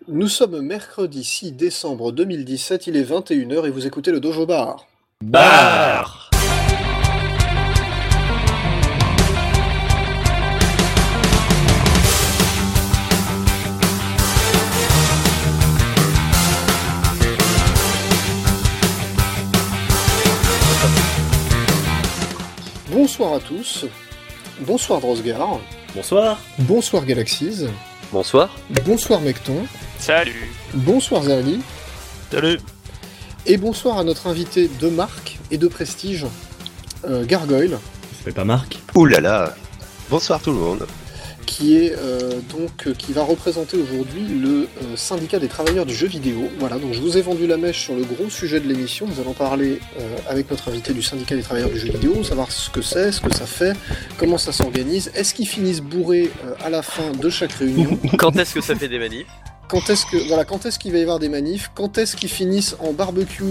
Nous sommes mercredi 6 décembre 2017, il est 21h et vous écoutez le Dojo Bar. Bar. Bonsoir à tous, bonsoir Drosgar, Bonsoir. bonsoir Galaxies, Bonsoir. bonsoir Mecton, Salut. bonsoir Zerli, Salut. et bonsoir à notre invité de marque et de prestige, Gargoyle, Il s'appelle pas Marc. Ouh là là. Bonsoir tout le monde. qui va représenter aujourd'hui le syndicat des travailleurs du jeu vidéo. Voilà, donc je vous ai vendu la mèche sur le gros sujet de l'émission. Nous allons parler avec notre invité du syndicat des travailleurs du jeu vidéo, savoir ce que c'est, ce que ça fait, comment ça s'organise, est-ce qu'ils finissent bourrés à la fin de chaque réunion, Quand est-ce que ça fait des manifs? quand est-ce qu'il va y avoir des manifs, quand est-ce qu'ils finissent en barbecue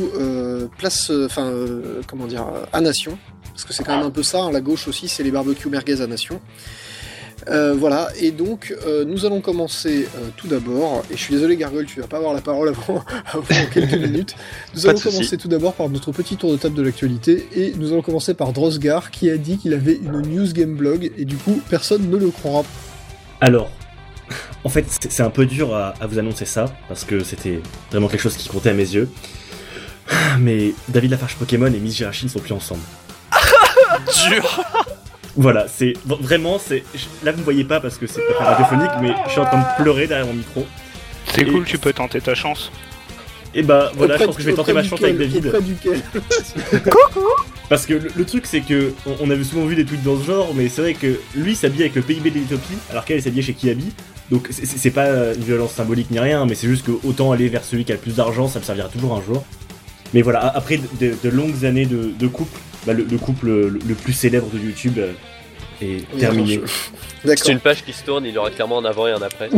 à Nation, parce que c'est quand même un peu ça, hein, la gauche aussi, c'est les barbecues merguez à Nation. Voilà, et donc nous allons commencer tout d'abord, et je suis désolé Gargoyle, tu vas pas avoir la parole avant quelques minutes. Nous allons commencer tout d'abord par notre petit tour de table de l'actualité, et nous allons commencer par Drosgar qui a dit qu'il avait une news game blog, et du coup personne ne le croira. Alors, en fait, c'est un peu dur à vous annoncer ça, parce que c'était vraiment quelque chose qui comptait à mes yeux. Mais David Lafarge Pokémon et Miss Jirachi ne sont plus ensemble. Dur. Voilà, c'est vraiment, là vous me voyez pas parce que c'est pas radiophonique, mais je suis en train de pleurer derrière mon micro. C'est cool, tu peux tenter ta chance. Et bah voilà, Auprès je pense que je vais tenter ma chance avec David. Auprès duquel Parce que le truc c'est que on avait souvent vu des tweets dans ce genre, mais c'est vrai que lui s'habille avec le PIB de l'Ethiopie, alors qu'elle s'habille chez Kiabi. Donc c'est pas une violence symbolique ni rien, mais c'est juste que autant aller vers celui qui a le plus d'argent, ça me servira toujours un jour. Mais voilà, après de longues années de couple, bah le couple le plus célèbre de YouTube est terminé. D'accord. C'est une page qui se tourne, il y aura clairement un avant et un après.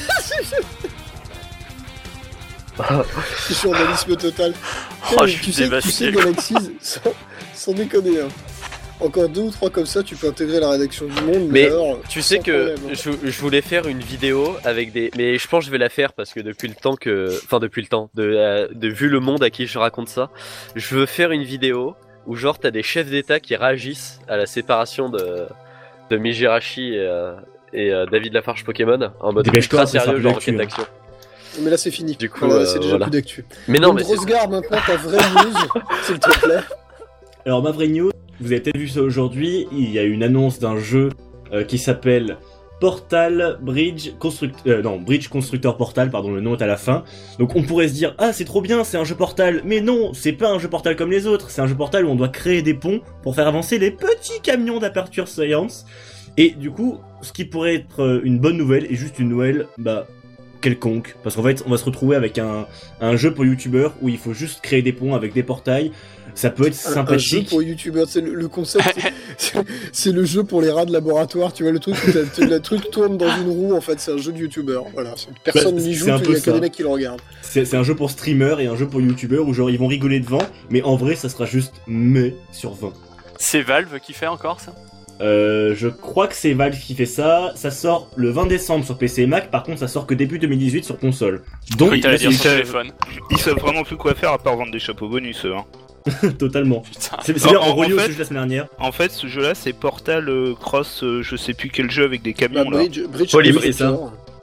C'est journalisme total. Oh, Hey, je tu suis sais dévasté. Galaxies, sans déconner, hein. Encore 2 ou 3 comme ça, tu peux intégrer la rédaction du Monde. Mais alors, tu sais sans que problème, hein. je voulais faire une vidéo avec des... Mais je pense que je vais la faire parce que depuis le temps, de vu le monde à qui je raconte ça, je veux faire une vidéo où genre t'as des chefs d'État qui réagissent à la séparation de Mijirachi et David Lafarge Pokémon en mode Dépêche-toi, ultra ça sera sérieux, plus genre d'actu, enquête hein. d'action. Mais là, c'est fini. Du coup, Voilà, c'est déjà voilà. plus d'actu. Mais non, Donc, mais c'est... Drosgar, maintenant, ta vraie news, s'il te plaît. Alors ma vraie news, vous avez peut-être vu ça aujourd'hui, il y a une annonce d'un jeu qui s'appelle Bridge Constructor Portal, pardon, le nom est à la fin. Donc on pourrait se dire, ah c'est trop bien, c'est un jeu Portal, mais non, c'est pas un jeu Portal comme les autres, c'est un jeu Portal où on doit créer des ponts pour faire avancer les petits camions d'Aperture Science. Et du coup, ce qui pourrait être une bonne nouvelle est juste une nouvelle, quelconque, parce qu'en fait on va se retrouver avec un jeu pour youtubeurs où il faut juste créer des ponts avec des portails. Ça peut être Un jeu sympathique. pour youtubeurs, c'est le concept, c'est le jeu pour les rats de laboratoire, tu vois, le truc où le truc tourne dans une roue, en fait, c'est un jeu de youtubeurs, voilà, personne n'y joue, c'est un il peu y a que ça. des mecs qui le regardent. C'est un jeu pour streamers et un jeu pour youtubeurs où genre ils vont rigoler devant, mais en vrai ça sera juste sur 20. C'est Valve qui fait encore ça? Je crois que c'est Valve qui fait ça. Ça sort le 20 décembre sur PC et Mac. Par contre, ça sort que début 2018 sur console. Donc, Oui, t'allais dire c'est- sur téléphone. Ils savent vraiment plus quoi faire à part vendre des chapeaux bonus, eux, hein. totalement. Putain. C'est bien En envoyé au fait- sujet la semaine dernière. En fait, ce jeu-là, c'est Portal Cross, je sais plus quel jeu avec des Bah, camions, là. Bridge Poly- Constructor. c'est ça.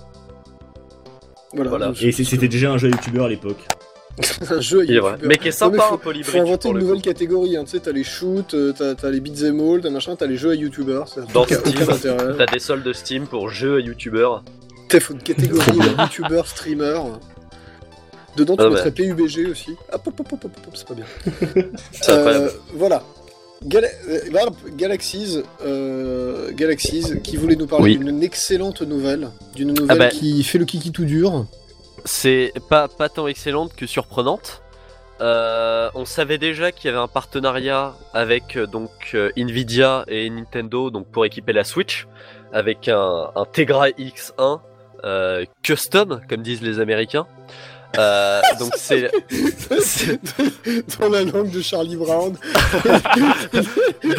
Voilà. donc, Et c'était déjà un jeu youtubeur à l'époque. un jeu Il est vrai. youtubeur. Mais qui est Non, mais sympa, un faut Polybridge. inventer pour une le nouvelle coup. catégorie, hein. Tu sais, t'as les shoots, t'as les beats and all, t'as les jeux à youtubeurs. C'est un Dans truc qui a Steam, aucun intérêt. t'as des soldes Steam pour jeux à youtubeurs. Faut une catégorie youtubeur, streamer. Dedans, tu Ah, mettrais PUBG aussi. Hop, c'est pas bien. C'est incroyable. Voilà. Galaxies qui voulait nous parler Oui. d'une excellente nouvelle. D'une nouvelle bah. qui fait le kiki tout dur. C'est pas tant excellente que surprenante. On savait déjà qu'il y avait un partenariat avec Nvidia et Nintendo donc pour équiper la Switch avec un Tegra X1 custom comme disent les Américains. Donc c'est Dans la langue de Charlie Brown.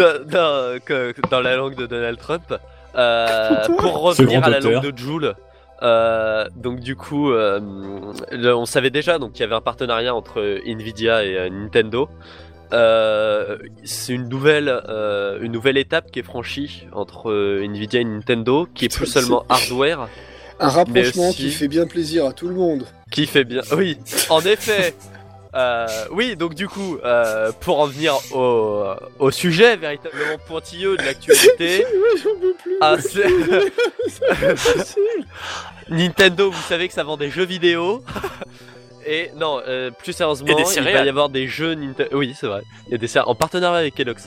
dans la langue de Donald Trump. Pour revenir grand à la auteur. langue de Joule, Donc du coup, on savait déjà donc qu'il y avait un partenariat entre Nvidia et Nintendo. C'est une nouvelle étape qui est franchie entre Nvidia et Nintendo, qui est plus seulement hardware. Un rapprochement aussi- qui fait bien plaisir à tout le monde. Qui fait bien. Oui, en effet. Oui, donc du coup, pour en venir au sujet véritablement pointilleux de l'actualité, Ouais, j'en peux plus. ah, c'est- C'est pas possible. Nintendo, vous savez que ça vend des jeux vidéo. Et non, plus sérieusement, Et des il va céréales. y avoir des jeux Nintendo. Oui, c'est vrai. Il y a des céréales en partenariat avec Kellogg's.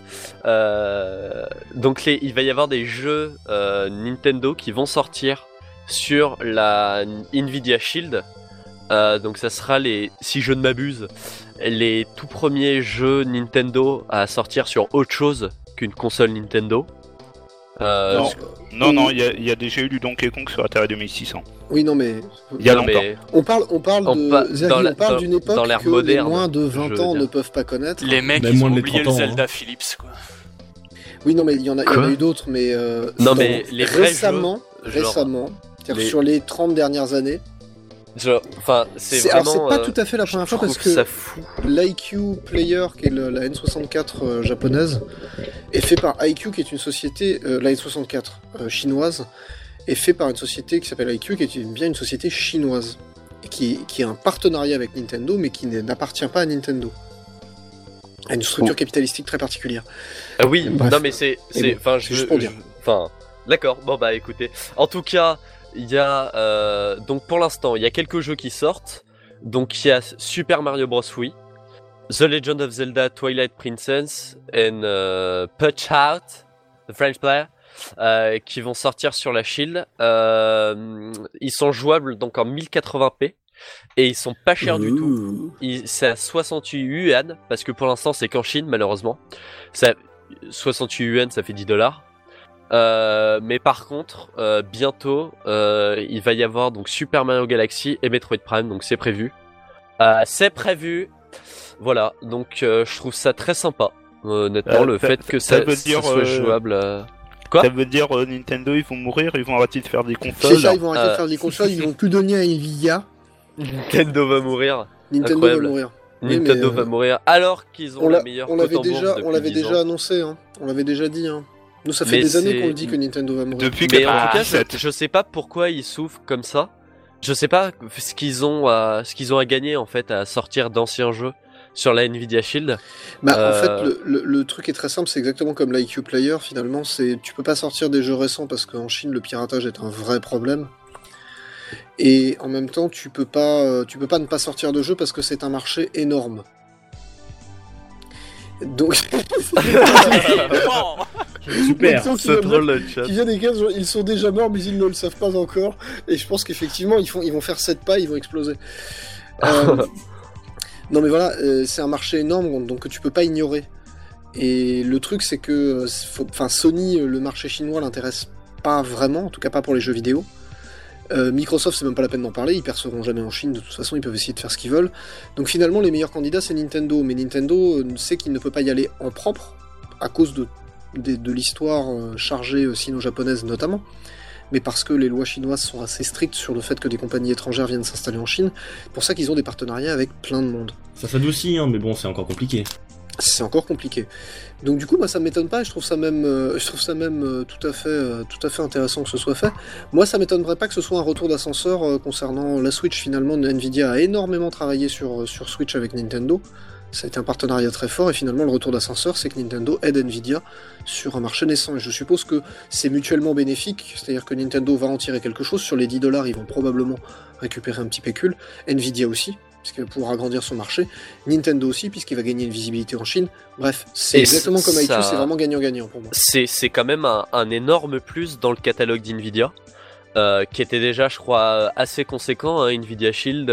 Donc il va y avoir des jeux Nintendo qui vont sortir sur la Nvidia Shield. Donc ça sera si je ne m'abuse, les tout premiers jeux Nintendo à sortir sur autre chose qu'une console Nintendo. Non. Oui. Non, il y a déjà eu du Donkey Kong sur Atari 2600. Oui, non, mais Il y a non, longtemps. mais on parle dans la- dans- d'une époque dans l'ère que moderne, les moins de je 20 veux ans dire. ne peuvent pas connaître. Les mecs, Même ils moins ont de oublié 30 le ans, Zelda Philips, quoi. Oui, non, mais il y en a Quoi eu d'autres, mais Non, dans- mais les vrais récemment, genre, c'est-à-dire les- sur les 30 dernières années, enfin, c'est alors vraiment. c'est pas tout à fait la première fois parce que ça fou. l'IQ Player, qui est la N64 japonaise, est fait par IQ, qui est une société, la N64 chinoise, est fait par une société qui s'appelle IQ, qui est bien une société chinoise, et qui a un partenariat avec Nintendo, mais qui n'appartient pas à Nintendo. A une structure capitalistique très particulière. Ah oui, Bref. non mais c'est, Mais bon, enfin, c'est juste pour dire. enfin, d'accord. Bon bah écoutez, en tout cas, il y a donc pour l'instant, il y a quelques jeux qui sortent. Donc il y a Super Mario Bros. Wii, The Legend of Zelda Twilight Princess and Punch Out, The French Player, qui vont sortir sur la Shield. Ils sont jouables donc en 1080p. Et ils sont pas chers du tout. C'est à 68 yuan, parce que pour l'instant c'est qu'en Chine malheureusement. 68 yuan ça fait $10. Mais par contre, bientôt, il va y avoir donc Super Mario Galaxy et Metroid Prime, donc c'est prévu. Voilà, donc je trouve ça très sympa. Honnêtement, le fait que ça veut dire, soit jouable. Quoi Ça veut dire Nintendo, ils vont mourir, ils vont arrêter de faire des C'est consoles. ça, ils vont arrêter de euh, faire des consoles, ils vont plus donner à Nvidia. Nintendo va mourir. Nintendo Incroyable. va mourir. Oui, Nintendo mais, va mourir alors qu'ils ont la meilleure on l'avait cote en bourse déjà, depuis on l'avait 10 ans. déjà annoncé, hein. On l'avait déjà dit. Hein. Nous, ça fait Mais des années c'est- qu'on le dit que Nintendo va mourir. Depuis Mais en tout cas, 97. je sais pas pourquoi ils souffrent comme ça. Je sais pas ce qu'ils ont à gagner en fait à sortir d'anciens jeux sur la Nvidia Shield. Bah, en Euh, fait, le truc est très simple, c'est exactement comme l'IQ Player, finalement, tu peux pas sortir des jeux récents parce qu'en Chine, le piratage est un vrai problème. Et en même temps, tu peux pas ne pas sortir de jeu parce que c'est un marché énorme. Donc, Super. donc, C'est drôle le chat. qui vient d'écrire, genre, ils sont déjà morts, mais ils ne le savent pas encore. Et je pense qu'effectivement, ils vont faire 7 pas, ils vont exploser. Non, mais voilà, c'est un marché énorme, donc que tu peux pas ignorer. Et le truc, c'est que Sony, le marché chinois l'intéresse pas vraiment, en tout cas pas pour les jeux vidéo. Microsoft, c'est même pas la peine d'en parler, ils perceront jamais en Chine, de toute façon, ils peuvent essayer de faire ce qu'ils veulent. Donc finalement, les meilleurs candidats, c'est Nintendo. Mais Nintendo sait qu'il ne peut pas y aller en propre, à cause de l'histoire chargée sino-japonaise notamment, mais parce que les lois chinoises sont assez strictes sur le fait que des compagnies étrangères viennent s'installer en Chine. C'est pour ça qu'ils ont des partenariats avec plein de monde. Ça s'adoucit, hein, mais bon, c'est encore compliqué. C'est encore compliqué. Donc du coup, moi, ça m'étonne pas, et je trouve ça même tout à fait intéressant que ce soit fait. Moi, ça m'étonnerait pas que ce soit un retour d'ascenseur concernant la Switch. Finalement, Nvidia a énormément travaillé sur Switch avec Nintendo. Ça a été un partenariat très fort, et finalement, le retour d'ascenseur, c'est que Nintendo aide Nvidia sur un marché naissant. Et je suppose que c'est mutuellement bénéfique, c'est-à-dire que Nintendo va en tirer quelque chose. Sur les $10, ils vont probablement récupérer un petit pécule. Nvidia aussi, puisqu'il va pouvoir agrandir son marché. Nintendo aussi, puisqu'il va gagner une visibilité en Chine. Bref, c'est Et exactement comme IQ, ça- c'est vraiment gagnant-gagnant pour moi. C'est quand même un énorme plus dans le catalogue d'Nvidia, qui était déjà, je crois, assez conséquent. Hein, Nvidia Shield,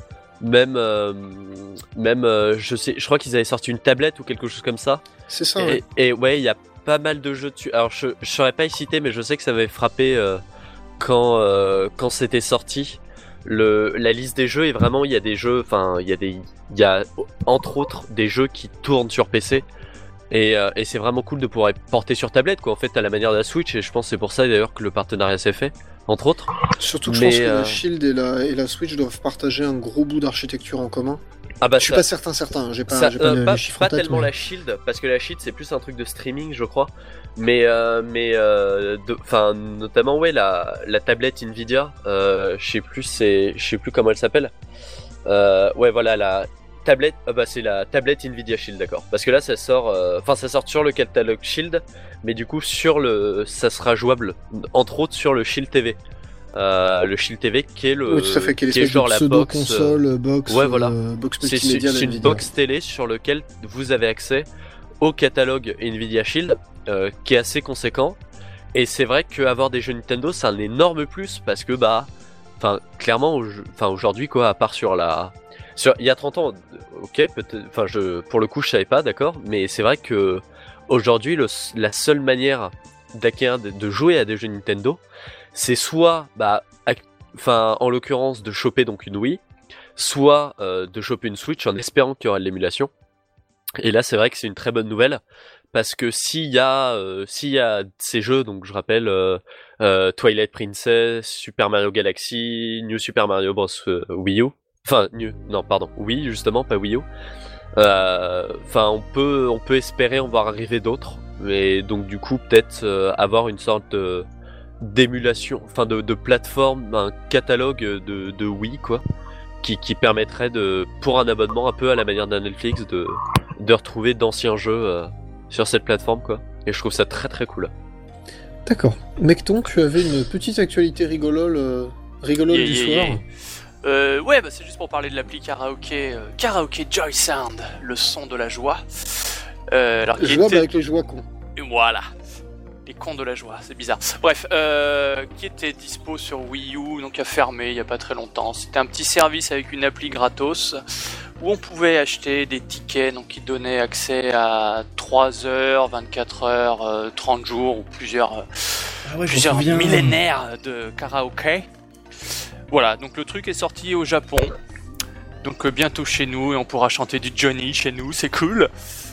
je crois qu'ils avaient sorti une tablette ou quelque chose comme ça. C'est ça, ouais. Et ouais, il y a pas mal de jeux dessus. Alors, je saurais pas y citer, mais je sais que ça avait frappé quand c'était sorti. La liste des jeux, et vraiment, il y a des jeux, enfin, il y a entre autres des jeux qui tournent sur PC. Et c'est vraiment cool de pouvoir être porté sur tablette, quoi, en fait, à la manière de la Switch. Et je pense que c'est pour ça d'ailleurs que le partenariat s'est fait entre autres. Surtout que je Mais, pense que la Shield et la Switch doivent partager un gros bout d'architecture en commun. Ah bah Je suis pas certain, hein. J'ai pas les chiffres en pas tête. tellement mais- la Shield, parce que la Shield c'est plus un truc de streaming, je crois. Mais notamment ouais la tablette Nvidia, je sais plus comment elle s'appelle. Ouais voilà la tablette, c'est la tablette Nvidia Shield, d'accord. Parce que là ça sort, ça sort sur le catalogue Shield, mais du coup ça sera jouable entre autres sur le Shield TV. Le Shield TV qui est Oui, tout à fait, qui est qui est l'espèce genre de la box. pseudo-console, box, ouais, voilà. Box C'est multimédia une d'NVIDIA. box télé sur lequel vous avez accès au catalogue Nvidia Shield, qui est assez conséquent. Et c'est vrai qu'avoir des jeux Nintendo, c'est un énorme plus parce que clairement, aujourd'hui quoi, à part il y a 30 ans, ok, peut-être, pour le coup, je savais pas, d'accord, mais c'est vrai que aujourd'hui, la seule manière de jouer à des jeux Nintendo, c'est soit, en l'occurrence, de choper donc une Wii, soit de choper une Switch en espérant qu'il y aura de l'émulation. Et là, c'est vrai que c'est une très bonne nouvelle parce que s'il y a ces jeux, donc je rappelle Twilight Princess, Super Mario Galaxy, New Super Mario Bros. Wii U, Wii justement, pas Wii U. On peut espérer en voir arriver d'autres, mais donc du coup peut-être avoir une sorte d'émulation, de plateforme, un catalogue de Wii quoi, qui permettrait pour un abonnement un peu à la manière d'un Netflix de retrouver d'anciens jeux sur cette plateforme quoi. Et je trouve ça très très cool. D'accord. Mecton, tu avais une petite actualité rigolole du soir. Ouais, c'est juste pour parler de l'appli Karaoke Joy Sound, le son de la joie. Jouable avec les joies cons. Voilà. Les cons de la joie, c'est bizarre. Bref, qui était dispo sur Wii U, donc a fermé il y a pas très longtemps. C'était un petit service avec une appli gratos où on pouvait acheter des tickets donc qui donnaient accès à 3 heures, 24 heures, 30 jours ou plusieurs millénaires de karaoké. Voilà, donc le truc est sorti au Japon. Donc bientôt chez nous et on pourra chanter du Johnny chez nous, c'est cool.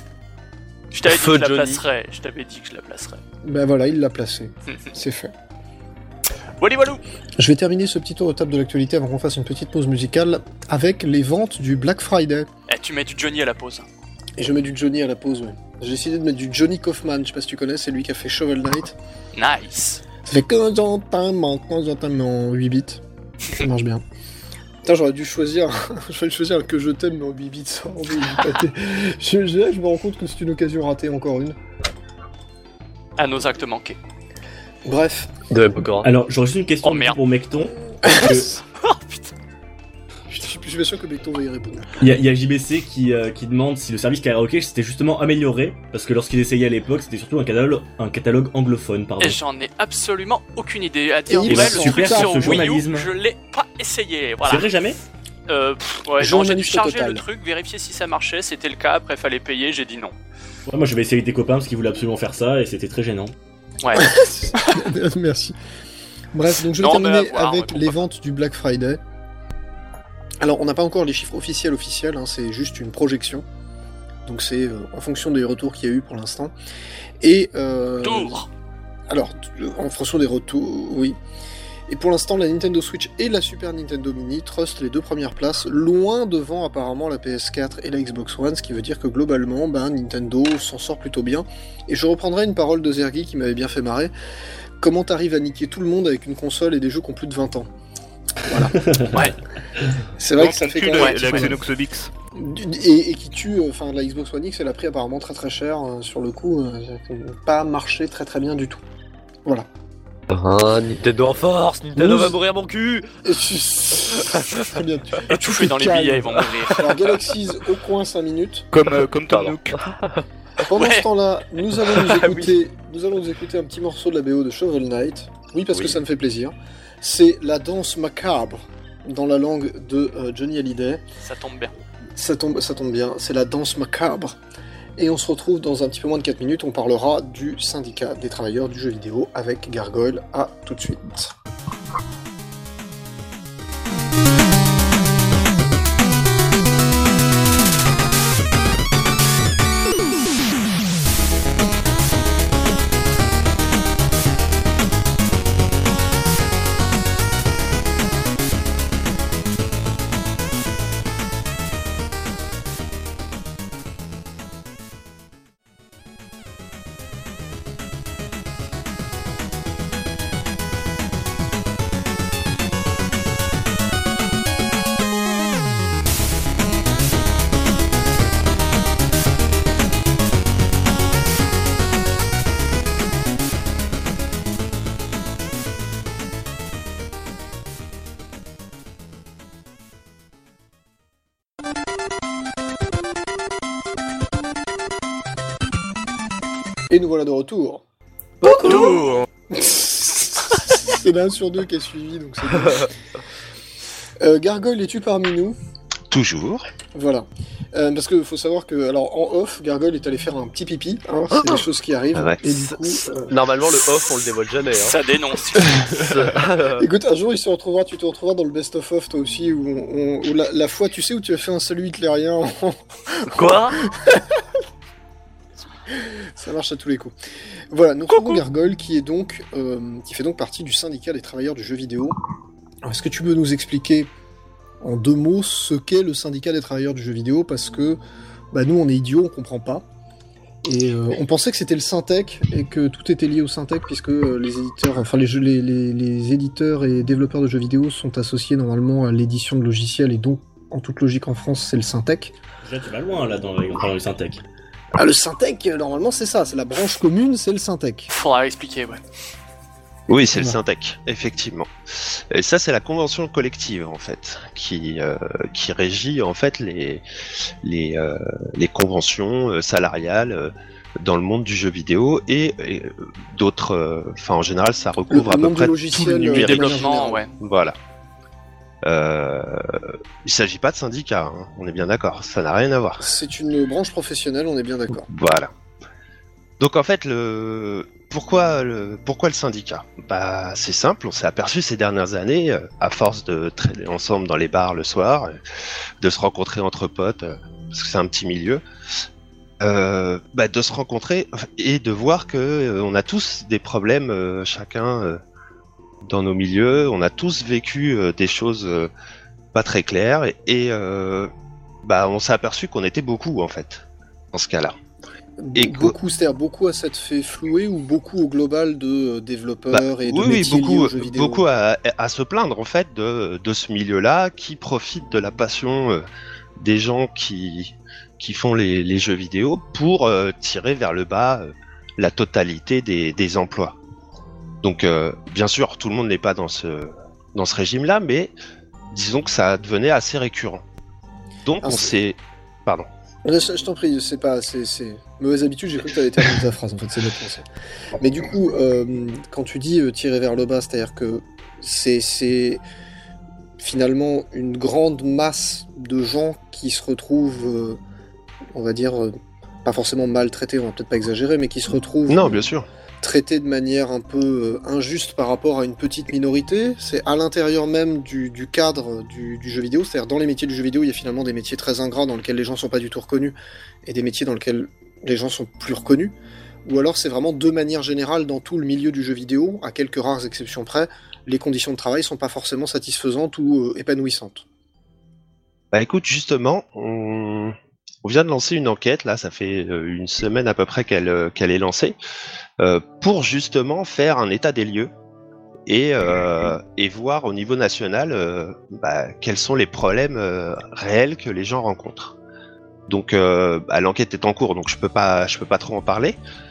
Je t'avais dit que je la placerais. Ben voilà, il l'a placé. C'est fait. Voilà. Je vais terminer ce petit tour de table de l'actualité avant qu'on fasse une petite pause musicale avec les ventes du Black Friday. Tu mets du Johnny à la pause. Et je mets du Johnny à la pause, ouais. J'ai décidé de mettre du Johnny Kaufman, je sais pas si tu connais, c'est lui qui a fait Shovel Knight. Nice. Ça fait 15 ans mais en 8 bits. Ça marche bien. Putain, j'aurais dû choisir un que je t'aime mais en 8 bits. Ça aurait dû pâter. Je me rends compte que c'est une occasion ratée, encore une. À nos actes manqués. Bref. Alors, j'aurais juste une question pour Mecton. Oh putain. Je suis pas sûr que Mecton va y répondre. Il y a JBC qui demande si le service karaoké s'était justement amélioré, parce que lorsqu'il essayait à l'époque, c'était surtout un catalogue anglophone, pardon. Et j'en ai absolument aucune idée. À dire Et vrai, il le est truc super, sur ce Wii U, journalisme. je l'ai pas essayé. Voilà. C'est vrai, jamais Ouais, non, j'ai dû Journaliste charger total. le truc, vérifier si ça marchait, c'était le cas, après fallait payer, j'ai dit non. Ouais, moi j'avais essayé avec des copains parce qu'ils voulaient absolument faire ça et c'était très gênant. Ouais. Merci. Bref, donc je vais Non, mais terminer à voir, avec ouais, pourquoi les pas. ventes du Black Friday. Alors, on n'a pas encore les chiffres officiels, hein, c'est juste une projection. Donc c'est en fonction des retours qu'il y a eu pour l'instant. Et Tour. alors, en fonction des retours, oui. Et pour l'instant, la Nintendo Switch et la Super Nintendo Mini trustent les deux premières places, loin devant apparemment la PS4 et la Xbox One, ce qui veut dire que globalement, Nintendo s'en sort plutôt bien. Et je reprendrai une parole de Zergy qui m'avait bien fait marrer. Comment t'arrives à niquer tout le monde avec une console et des jeux qui ont plus de 20 ans? Voilà. Ouais. C'est vrai que ça fait quand même... la Xenoxobix. Et qui tue, la Xbox One X, elle a pris apparemment très très cher sur le coup, ça n'a pas marché très très bien du tout. Voilà. Ah, Nintendo en force, Nintendo Nous- va mourir mon cul. Très bien. Étouffé dans les Calme. billets, ils vont mourir. Alors Galaxies au coin 5 minutes. Comme Tom Pardon. Nook. Pendant Ouais. ce temps-là, nous allons nous écouter un petit morceau de la BO de Shovel Knight. Oui, parce que ça me fait plaisir. C'est la danse macabre dans la langue de Johnny Hallyday. Ça tombe bien. Ça tombe bien, c'est la danse macabre. Et on se retrouve dans un petit peu moins de 4 minutes, on parlera du syndicat des travailleurs du jeu vidéo avec Gargoyle. À tout de suite. Et nous voilà de retour. Retour. C'est l'un sur deux qui a suivi, donc c'est bien. Gargoyle, es-tu parmi nous? Toujours. Voilà. Parce qu'il faut savoir que, alors en off, Gargoyle est allé faire un petit pipi, hein, c'est des choses qui arrivent, Ouais. et du coup... Normalement, le off, on le dévoile jamais. Hein. Ça dénonce. Écoute, un jour, tu te retrouveras dans le best-of-off, toi aussi, où la fois, tu sais, où tu as fait un salut hitlérien. Quoi? Ça marche à tous les coups. Voilà, nous trouvons Gargoyle qui fait donc partie du syndicat des travailleurs du jeu vidéo. Alors, est-ce que tu peux nous expliquer en 2 mots ce qu'est le syndicat des travailleurs du jeu vidéo? Parce que nous, on est idiots, on comprend pas. Et on pensait que c'était le Syntec et que tout était lié au Syntec puisque les éditeurs, enfin les éditeurs et développeurs de jeux vidéo sont associés normalement à l'édition de logiciels et donc en toute logique en France c'est le Syntec. Déjà, tu vas loin là dans le Syntec. Ah, le Syntec, normalement c'est ça, c'est la branche commune, c'est le Syntec. Faudra expliquer, ouais. Oui, c'est le Voilà. Syntec, effectivement. Et ça, c'est la convention collective, en fait, qui régit, en fait, les conventions salariales dans le monde du jeu vidéo et d'autres... Enfin, en général, ça recouvre à peu monde près du tout logiciel, le Du numérique. développement, ouais. Voilà. Il s'agit pas de syndicat, hein, on est bien d'accord, ça n'a rien à voir. C'est une branche professionnelle, on est bien d'accord. Voilà. Donc en fait, pourquoi le syndicat? C'est simple, on s'est aperçu ces dernières années, à force de traîner ensemble dans les bars le soir, de se rencontrer entre potes, parce que c'est un petit milieu, de se rencontrer et de voir que on a tous des problèmes, chacun dans nos milieux, on a tous vécu des choses pas très claires et on s'est aperçu qu'on était beaucoup en fait dans ce cas-là. Et beaucoup, c'est-à-dire beaucoup à s'être fait flouer ou beaucoup au global de développeurs et de oui, métiers liés aux jeux vidéo? beaucoup à se plaindre en fait de ce milieu-là qui profite de la passion des gens qui font les jeux vidéo pour tirer vers le bas la totalité des emplois. Donc bien sûr, tout le monde n'est pas dans ce régime-là, mais disons que ça devenait assez récurrent. Donc on s'est... Pardon. Je t'en prie, c'est mauvaise habitude, j'ai cru que tu avais terminé ta phrase, en fait, c'est bête. Mais du coup, quand tu dis tirer vers le bas, c'est-à-dire que c'est finalement une grande masse de gens qui se retrouvent, on va dire, pas forcément maltraités, on va peut-être pas exagérer, mais qui se retrouvent... Non, bien sûr. Traités de manière un peu injuste par rapport à une petite minorité. C'est à l'intérieur même du cadre du jeu vidéo, c'est-à-dire dans les métiers du jeu vidéo, il y a finalement des métiers très ingrats dans lesquels les gens sont pas du tout reconnus, et des métiers dans lesquels les gens sont plus reconnus, ou alors c'est vraiment de manière générale dans tout le milieu du jeu vidéo, à quelques rares exceptions près, les conditions de travail sont pas forcément satisfaisantes ou épanouissantes. Écoute, justement, on vient de lancer une enquête, là, ça fait une semaine à peu près qu'elle est lancée, pour justement faire un état des lieux et voir au niveau national quels sont les problèmes réels que les gens rencontrent. Donc l'enquête est en cours, donc je peux pas trop en parler,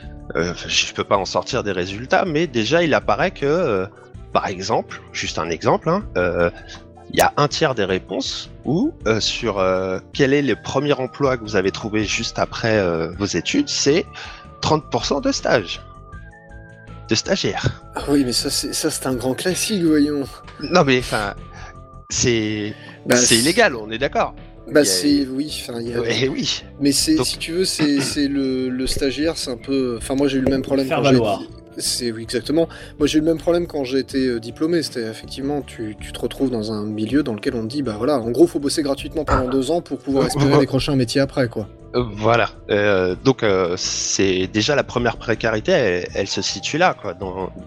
je peux pas en sortir des résultats, mais déjà il apparaît que par exemple, juste un exemple, il y a un tiers des réponses où sur quel est le premier emploi que vous avez trouvé juste après vos études, c'est 30% de stage. De stagiaires. Ah oui, mais ça c'est un grand classique, voyons. Non mais enfin, c'est illégal, on est d'accord. Oui. Oui. Mais Donc... si tu veux, c'est le stagiaire, c'est un peu... Enfin, moi j'ai eu le même problème Faire quand valoir. Oui, exactement. Moi j'ai eu le même problème quand j'ai été diplômé, c'était effectivement, tu te retrouves dans un milieu dans lequel on te dit, en gros faut bosser gratuitement pendant 2 ans pour pouvoir espérer décrocher un métier après, quoi. Voilà. Donc c'est déjà la première précarité, elle se situe là, quoi.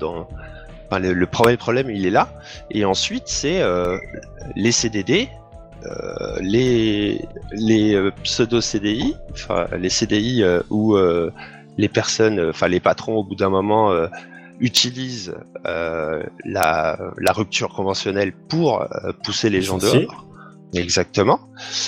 Enfin, le problème il est là. Et ensuite c'est les CDD, les pseudo CDI, enfin les CDI où les personnes, enfin les patrons au bout d'un moment utilisent la rupture conventionnelle pour pousser les gens dehors. Exactement.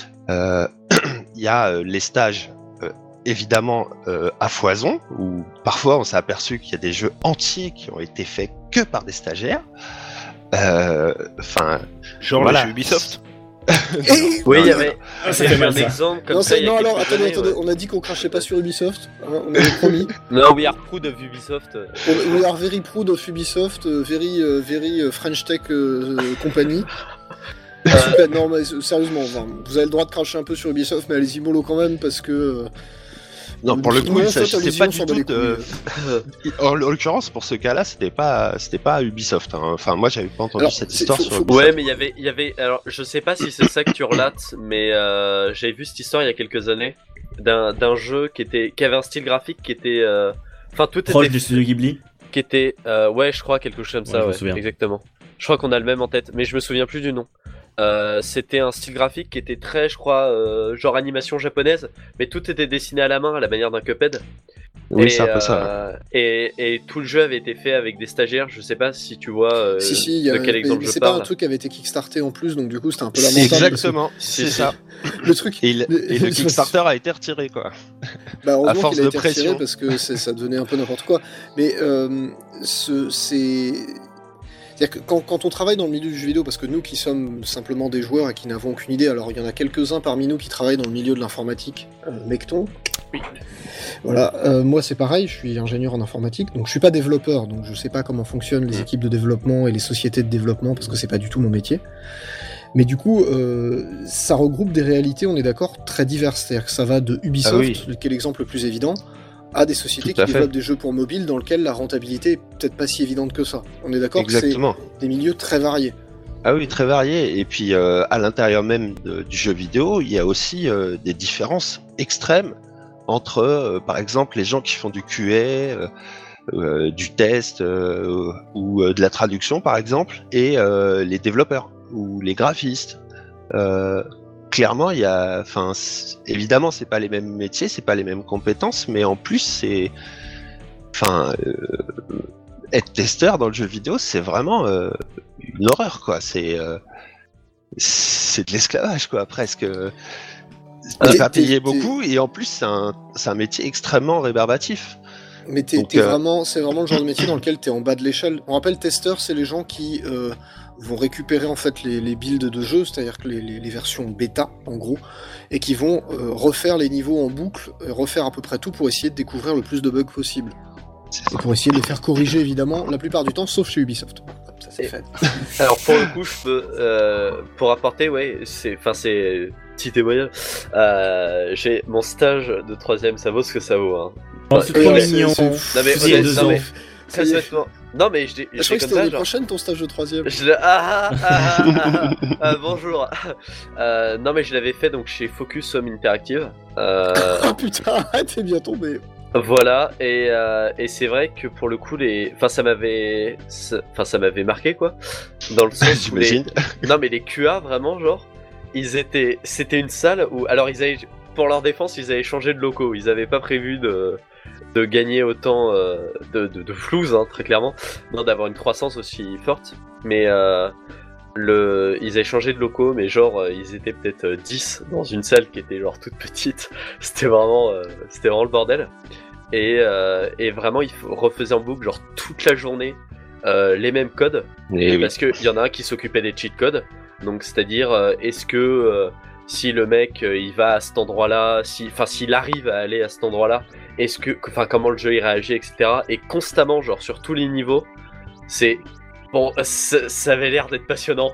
Il y a les stages évidemment à foison, où parfois on s'est aperçu qu'il y a des jeux entiers qui ont été faits que par des stagiaires. Genre voilà. les jeux Ubisoft. Et... Oui, il y avait Ah, ça fait mal, un ça. exemple comme Non, ça. il y a non, alors, quelques attendez, années, ouais. on a dit qu'on crachait pas sur Ubisoft, hein, on avait promis. Non, we are proud of Ubisoft. We are very proud of Ubisoft, very French Tech Company. Super, non, mais sérieusement, enfin, vous avez le droit de cracher un peu sur Ubisoft, mais allez-y mollo quand même, parce que... Non, pour le coup, en il fait, s'agissait allez-y, pas on du s'en bat tout les de. couilles. En l'occurrence, pour ce cas-là, c'était pas Ubisoft. Hein. Enfin, moi, j'avais pas entendu Alors, cette c'est- histoire faut- sur faut- Ubisoft. Ouais, mais il y avait. Alors, je sais pas si c'est ça que tu relates, mais j'avais vu cette histoire il y a quelques années d'un jeu qui avait un style graphique qui était. Enfin, tout Proche était. du studio Ghibli. Qui était. Ouais, je crois quelque chose comme Ouais, ça. je me Ouais, souviens. exactement. Je crois qu'on a le même en tête, mais je me souviens plus du nom. C'était un style graphique qui était très, je crois, genre animation japonaise, mais tout était dessiné à la main à la manière d'un Cuphead. Oui, Et, c'est un peu ça. Et tout le jeu avait été fait avec des stagiaires. Je sais pas si tu vois Si, il y a, de quel mais exemple je c'est pas un parle. truc qui avait été kickstarté en plus, donc du coup c'était un peu C'est lamentable. exactement, Si, c'est si. ça. parce que Le truc, Et le Kickstarter a été retiré, quoi. bah, heureusement à force qu'il a de été retiré pression. parce que ça devenait un peu n'importe quoi. Mais c'est-à-dire que quand on travaille dans le milieu du jeu vidéo, parce que nous qui sommes simplement des joueurs et qui n'avons aucune idée, alors il y en a quelques-uns parmi nous qui travaillent dans le milieu de l'informatique, Mecton. Oui. Voilà, moi c'est pareil, je suis ingénieur en informatique, donc je suis pas développeur, donc je sais pas comment fonctionnent les équipes de développement et les sociétés de développement, parce que c'est pas du tout mon métier. Mais du coup, ça regroupe des réalités, on est d'accord, très diverses. C'est-à-dire que ça va de Ubisoft, qui est l'exemple le plus évident, à des sociétés Tout à qui fait. développent des jeux pour mobile dans lesquels la rentabilité est peut-être pas si évidente que ça. On est d'accord que c'est Exactement. des milieux très variés. Ah oui, très varié. Et puis, à l'intérieur même du jeu vidéo, il y a aussi des différences extrêmes entre, par exemple, les gens qui font du QA, du test ou de la traduction, par exemple, et les développeurs ou les graphistes. Clairement, il y a, enfin, évidemment, c'est pas les mêmes métiers, c'est pas les mêmes compétences, mais en plus, c'est, enfin, être testeur dans le jeu vidéo, c'est vraiment une horreur, quoi. C'est de l'esclavage, quoi, presque. T'es pas payé beaucoup, et en plus, c'est un métier extrêmement rébarbatif. Mais Donc, c'est vraiment le genre de métier dans lequel tu es en bas de l'échelle. On rappelle, testeur, c'est les gens qui vont récupérer en fait les builds de jeu, c'est-à-dire que les versions bêta, en gros, et qui vont refaire les niveaux en boucle, refaire à peu près tout pour essayer de découvrir le plus de bugs possible. C'est Et pour essayer de les faire corriger, évidemment, la plupart du temps, sauf chez Ubisoft. Ça, c'est fait. Alors pour le coup, je peux pour apporter, ouais, c'est petit témoignage. J'ai mon stage de 3ème, ça vaut ce que ça vaut. Hein. Oh, c'est Oui, trop mais mignon. c'est- Non mais Il y a honnêtement, 2 ans. mais Ça y est. honnêtement, non mais je Je crois que comme c'était ça, l'année genre. prochaine ton stage de 3ème. Bonjour. Non mais je l'avais fait donc chez Focus Home Interactive. Ah putain, t'es bien tombé. Voilà et c'est vrai que pour le coup ça m'avait marqué quoi dans le sens où J'imagine. non mais les QA vraiment genre c'était une salle où alors pour leur défense ils avaient changé de locaux, ils avaient pas prévu de gagner autant de flouze hein, très clairement, non d'avoir une croissance aussi forte, mais ils avaient changé de locaux, mais genre ils étaient peut-être 10 dans une salle qui était genre toute petite. C'était vraiment le bordel. Et vraiment ils refaisaient en boucle genre toute la journée les mêmes codes. Et oui. Parce qu'il y en a un qui s'occupait des cheat codes. Donc c'est-à-dire est-ce que si le mec il va à cet endroit-là, s'il arrive à aller à cet endroit-là, comment le jeu il réagit, etc. Et constamment genre sur tous les niveaux, c'est bon, ça avait l'air d'être passionnant.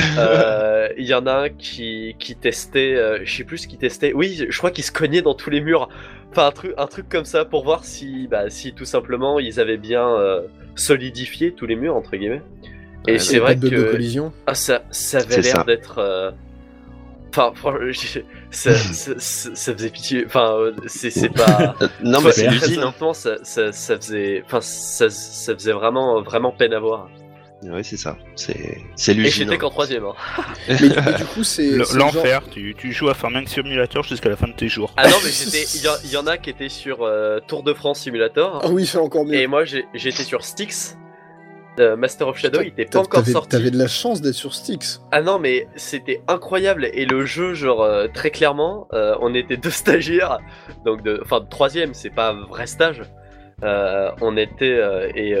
Il y en a un qui testait, je sais plus ce qu'il testait. Oui, je crois qu'il se cognait dans tous les murs. Enfin, un truc comme ça pour voir si tout simplement ils avaient bien solidifié tous les murs entre guillemets. Et Ouais, c'est vrai de que collision. ça avait C'est l'air ça. d'être. Enfin, franchement, ça faisait pitié. Enfin, c'est pas. Non, mais c'est Super. l'usine. Hein. Honnêtement, ça faisait. Enfin, ça faisait vraiment peine à voir. Oui, c'est ça. C'est Et l'usine. j'étais qu'en 3ème. Hein. Mais du coup, c'est le genre- L'enfer, tu joues à Farming Simulator jusqu'à la fin de tes jours. Ah non, mais il y en a qui étaient sur Tour de France Simulator. Ah oui, c'est encore mieux. Et moi, j'étais sur Styx. Master of Shadow, il était pas encore T'avais sorti. de la chance d'être sur Styx. Ah non, mais c'était incroyable. Et le jeu, genre, très clairement, on était 2 stagiaires. Donc, de 3ème, c'est pas un vrai stage. On était.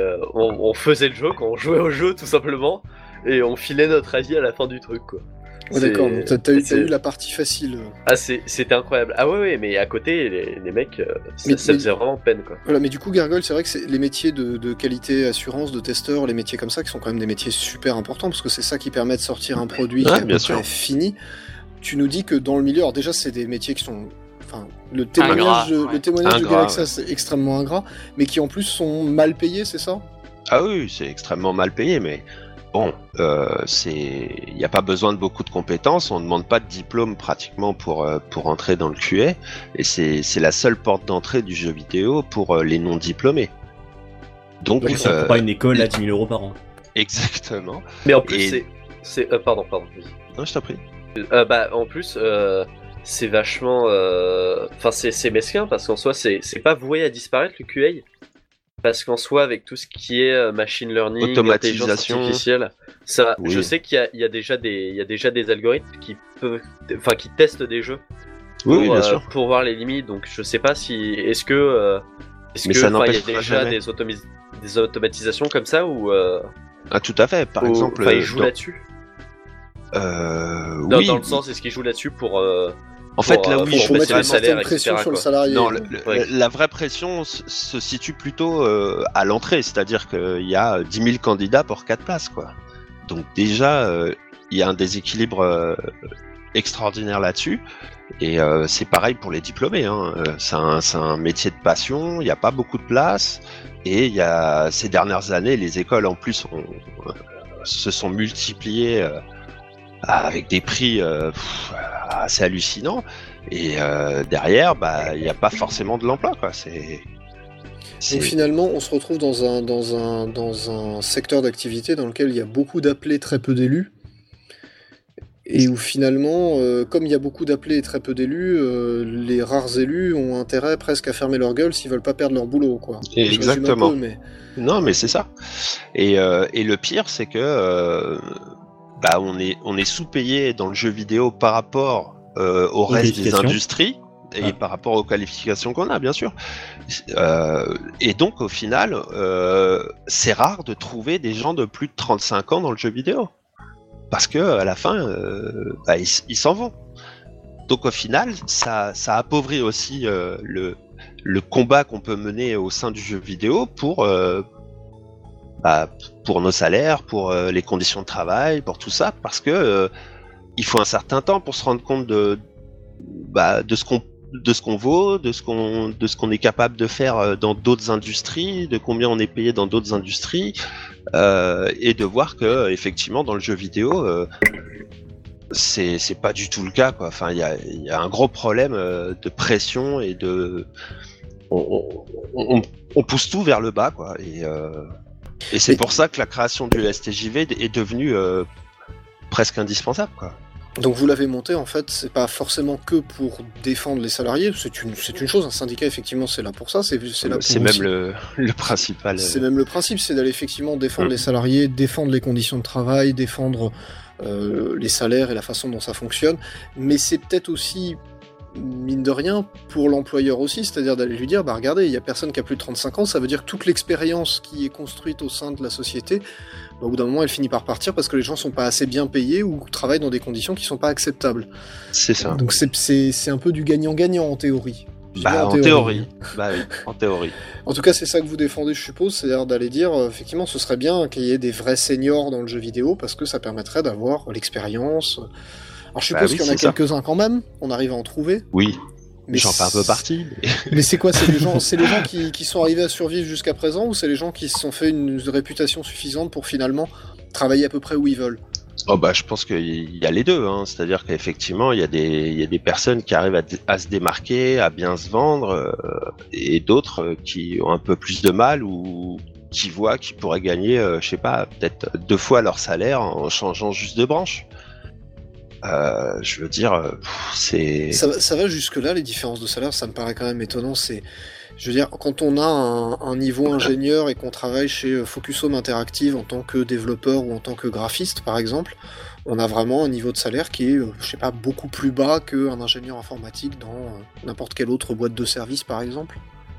On faisait le jeu, quand on jouait au jeu, tout simplement. Et on filait notre avis à la fin du truc, quoi. Ouais, d'accord, donc t'as eu la partie facile. Ah, c'était incroyable. Ah ouais, mais à côté, les mecs, ça faisait vraiment peine, quoi. Voilà, mais du coup, Gargoyle, c'est vrai que c'est les métiers de qualité, assurance, de testeur, les métiers comme ça, qui sont quand même des métiers super importants, parce que c'est ça qui permet de sortir un produit qui est à peu près fini. Tu nous dis que dans le milieu, alors déjà, c'est des métiers qui sont... Enfin, le témoignage de Galaxa, c'est extrêmement ingrat, mais qui en plus sont mal payés, c'est ça? Ah oui, c'est extrêmement mal payé, mais bon, il n'y a pas besoin de beaucoup de compétences, on ne demande pas de diplôme pratiquement pour entrer dans le QA, et c'est la seule porte d'entrée du jeu vidéo pour les non-diplômés. Donc c'est pas une école à 10 000 € par an. Exactement. Mais en plus, c'est pardon. Non, je t'en prie. En plus, c'est vachement... Enfin, c'est mesquin, parce qu'en soi, c'est pas voué à disparaître, le QA. Parce qu'en soi, avec tout ce qui est machine learning, automatisation, intelligence artificielle, ça, oui. Je sais qu'il y a déjà des algorithmes qui testent des jeux bien sûr. pour voir les limites. Donc, je sais pas si est-ce que il y a déjà des automatisations comme ça ou Ah, tout à fait. Par exemple, ils jouent là-dessus. Oui. Dans le sens, est-ce qu'ils jouent là-dessus pour en fait, là où il faut mettre une certaine pression sur le salarié. Non, la vraie pression se situe plutôt à l'entrée, c'est-à-dire qu'il y a 10 000 candidats pour 4 places, quoi. Donc déjà, il y a un déséquilibre extraordinaire là-dessus, et c'est pareil pour les diplômés. Hein. C'est un métier de passion, il n'y a pas beaucoup de place, et il y a ces dernières années, les écoles en plus se sont multipliées avec des prix assez hallucinants, et derrière, il n'y a pas forcément de l'emploi, quoi. Donc finalement, on se retrouve dans un secteur d'activité dans lequel il y a beaucoup d'appelés, très peu d'élus, et où finalement, comme il y a beaucoup d'appelés et très peu d'élus, les rares élus ont intérêt presque à fermer leur gueule s'ils veulent pas perdre leur boulot, quoi. Exactement. Peu, mais... Non, mais c'est ça. Et le pire, c'est que on est sous-payé dans le jeu vidéo par rapport au reste des industries et par rapport aux qualifications qu'on a, bien sûr. Et donc, au final, c'est rare de trouver des gens de plus de 35 ans dans le jeu vidéo. Parce que à la fin, ils s'en vont. Donc, au final, ça appauvrit aussi le combat qu'on peut mener au sein du jeu vidéo pour nos salaires, pour les conditions de travail, pour tout ça, parce que il faut un certain temps pour se rendre compte de ce qu'on vaut, de ce qu'on est capable de faire dans d'autres industries, de combien on est payé dans d'autres industries, et de voir que effectivement dans le jeu vidéo c'est pas du tout le cas, quoi. Enfin, il y a un gros problème de pression et de on pousse tout vers le bas, quoi. Et c'est pour ça que la création du STJV est devenue presque indispensable, quoi. Donc vous l'avez monté, en fait, c'est pas forcément que pour défendre les salariés, c'est une chose, un syndicat, effectivement, c'est là pour ça, c'est là pour c'est même le principal. C'est même le principe, c'est d'aller effectivement défendre les salariés, défendre les conditions de travail, défendre les salaires et la façon dont ça fonctionne, mais c'est peut-être aussi, mine de rien, pour l'employeur aussi, c'est-à-dire d'aller lui dire, regardez, il y a personne qui a plus de 35 ans, ça veut dire que toute l'expérience qui est construite au sein de la société, au bout d'un moment, elle finit par partir parce que les gens sont pas assez bien payés ou travaillent dans des conditions qui sont pas acceptables. C'est ça. Donc c'est un peu du gagnant-gagnant en théorie. En théorie. Oui, en théorie. En tout cas, c'est ça que vous défendez, je suppose, c'est-à-dire d'aller dire, effectivement, ce serait bien qu'il y ait des vrais seniors dans le jeu vidéo parce que ça permettrait d'avoir l'expérience. Alors je suppose qu'il y en a quelques-uns quand même, on arrive à en trouver. Oui. Mais j'en fais un peu partie. Mais c'est quoi, c'est les gens qui sont arrivés à survivre jusqu'à présent, ou c'est les gens qui se sont fait une réputation suffisante pour finalement travailler à peu près où ils veulent? Je pense qu'il y a les deux, hein. C'est-à-dire qu'effectivement, il y a des personnes qui arrivent à se démarquer, à bien se vendre, et d'autres qui ont un peu plus de mal ou qui voient qu'ils pourraient gagner, je sais pas, peut-être 2 fois leur salaire en changeant juste de branche. Je veux dire, c'est... Ça va jusque-là, les différences de salaire, ça me paraît quand même étonnant. Je veux dire, quand on a un niveau ingénieur et qu'on travaille chez Focus Home Interactive en tant que développeur ou en tant que graphiste, par exemple, on a vraiment un niveau de salaire qui est, je sais pas, beaucoup plus bas qu'un ingénieur informatique dans n'importe quelle autre boîte de service, par exemple.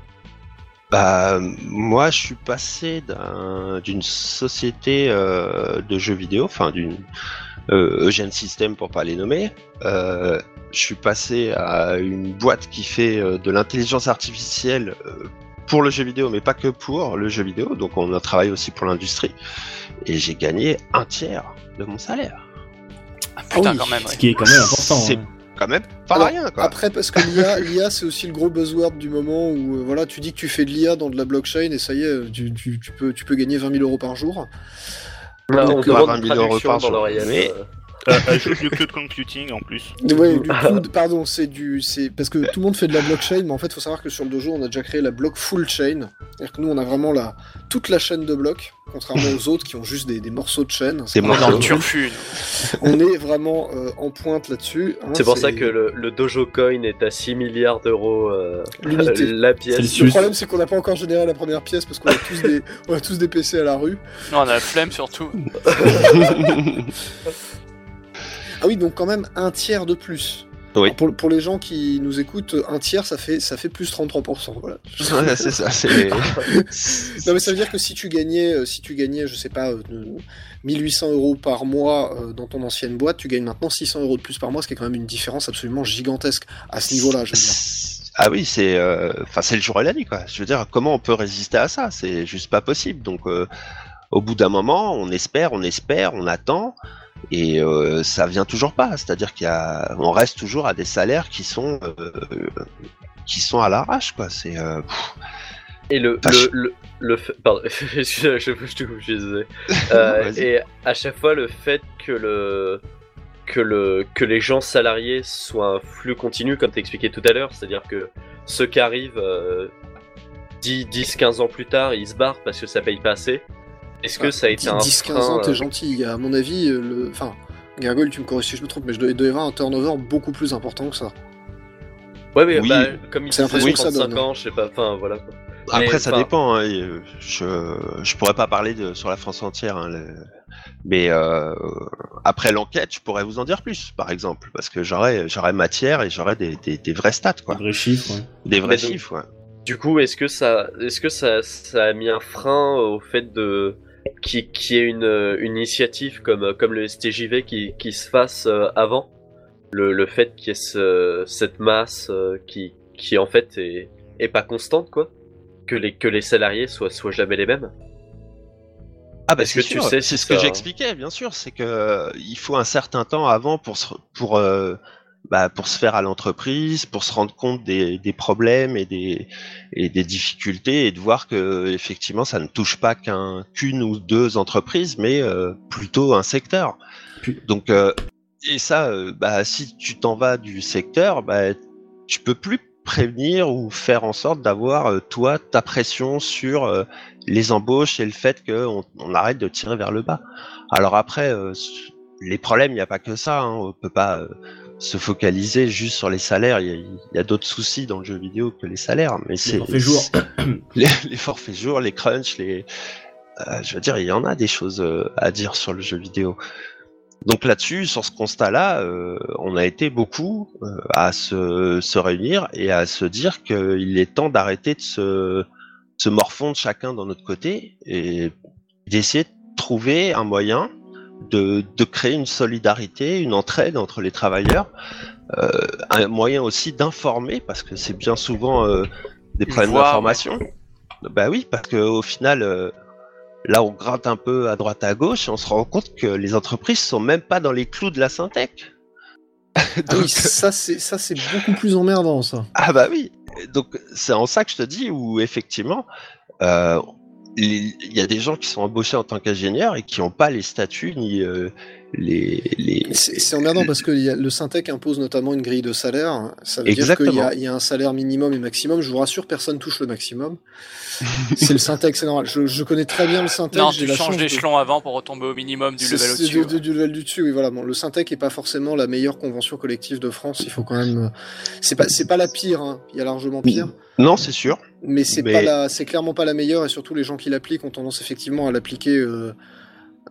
Moi, je suis passé d'une société de jeux vidéo, enfin Eugène System pour pas les nommer. Je suis passé à une boîte qui fait de l'intelligence artificielle pour le jeu vidéo, mais pas que pour le jeu vidéo. Donc on a travaillé aussi pour l'industrie. Et j'ai gagné 1/3 de mon salaire. Ah, putain, oui. quand même, Ce ouais. qui est quand même important. C'est hein. quand même pas Alors, rien, quoi. Après, parce que l'IA c'est aussi le gros buzzword du moment où voilà, tu dis que tu fais de l'IA dans de la blockchain et ça y est, tu peux gagner 20 000 € par jour. Là, Donc, on demande 20 une 000 € traduction par dans jour. l'oreillette. Mais- Ajoute du cloud computing en plus. Ouais, du cloud, pardon, c'est parce que tout le monde fait de la blockchain, mais en fait, il faut savoir que sur le dojo, on a déjà créé la block full chain. C'est-à-dire que nous, on a vraiment toute la chaîne de blocs, contrairement aux autres qui ont juste des morceaux de chaîne. Des On est dans le morceaux. turfu. On est vraiment en pointe là-dessus. hein, C'est pour ça que le Dojo Coin est à 6 milliards d'euros L'unité. la pièce. C'est Le problème, c'est qu'on n'a pas encore généré la première pièce parce qu'on a tous des PC à la rue. Non, on a la flemme surtout. Ah oui, donc quand même 1/3 de plus. Oui. Alors, pour les gens qui nous écoutent, 1/3, ça fait plus 33%. Voilà. Ouais, c'est ça, Non, mais ça veut dire que si tu gagnais, je sais pas, 1800 € par mois dans ton ancienne boîte, tu gagnes maintenant 600 € de plus par mois, ce qui est quand même une différence absolument gigantesque à ce niveau-là, je veux dire. Ah oui, c'est le jour et la nuit, quoi. Je veux dire, comment on peut résister à ça? C'est juste pas possible. Donc, au bout d'un moment, on espère, on attend, et ça vient toujours pas. C'est-à-dire on reste toujours à des salaires qui sont à l'arrache, quoi. C'est Et Vache. pardon, je te coupe, je suis désolé. Vas-y. Et à chaque fois, le fait que les gens salariés soient un flux continu, comme t'expliquais tout à l'heure, c'est-à-dire que ceux qui arrivent 10-15 ans plus tard, ils se barrent parce que ça paye pas assez. Est-ce que ça a été un 10-15 frein ans, t'es gentil. À mon avis, enfin, Gargoyle, tu me corriges si je me trompe, mais il doit y avoir un turnover beaucoup plus important que ça. Ouais, mais Oui. bah, comme il C'est disait, l'impression que ça 35 donne. ans, je sais pas, enfin voilà. quoi. Après, Mais, ça enfin, dépend. Hein, et, je pourrais pas parler sur la France entière, hein, mais après l'enquête, je pourrais vous en dire plus, par exemple, parce que j'aurais matière et j'aurais des vrais stats, quoi, Les vrais chiffres. Ouais. des vrais Mais donc- chiffres. Ouais. Du coup, est-ce que ça a mis un frein au fait qu'il y ait une initiative comme le STJV qui se fasse avant le fait qu'il y ait cette masse qui en fait est pas constante, quoi, que les salariés soient jamais les mêmes. Ah bah Est-ce c'est que tu sûr, sais c'est si ce que ça- j'expliquais, bien sûr, c'est que il faut un certain temps avant pour se faire à l'entreprise, pour se rendre compte des problèmes et des difficultés et de voir que effectivement ça ne touche pas qu'une ou deux entreprises, mais plutôt un secteur. Puis- Donc et ça, si tu t'en vas du secteur, tu peux plus prévenir ou faire en sorte d'avoir toi ta pression sur les embauches et le fait qu'on arrête de tirer vers le bas. Alors après, les problèmes, il n'y a pas que ça. Hein, on peut pas se focaliser juste sur les salaires. Il y a d'autres soucis dans le jeu vidéo que les salaires. Mais c'est forfaits jour. les forfaits jours, les crunchs, je veux dire, il y en a des choses à dire sur le jeu vidéo. Donc là-dessus, sur ce constat-là, on a été beaucoup à se réunir et à se dire qu'il est temps d'arrêter de se morfondre chacun dans notre côté et d'essayer de trouver un moyen de créer une solidarité, une entraide entre les travailleurs, un moyen aussi d'informer, parce que c'est bien souvent des problèmes voix, d'information. Bah oui, parce qu'au final... là, on gratte un peu à droite à gauche et on se rend compte que les entreprises sont même pas dans les clous de la Syntec. Ah oui, ça c'est beaucoup plus emmerdant, ça. Ah bah oui. Donc c'est en ça que je te dis où effectivement il y a des gens qui sont embauchés en tant qu'ingénieurs et qui n'ont pas les statuts ni les. C'est emmerdant parce que le Syntec impose notamment une grille de salaire. Ça veut Exactement. dire qu'il y a un salaire minimum et maximum. Je vous rassure, personne touche le maximum. C'est le Syntec, c'est normal. Je connais très bien le Syntec. Non, j'ai tu la changes chance d'échelon avant pour retomber au minimum du level au-dessus. Du level du dessus, oui, voilà. Bon, le Syntec est pas forcément la meilleure convention collective de France. Il faut quand même. C'est pas la pire. Hein. Il y a largement pire. Non, c'est sûr. Mais c'est clairement pas la meilleure et surtout les gens qui l'appliquent ont tendance effectivement à l'appliquer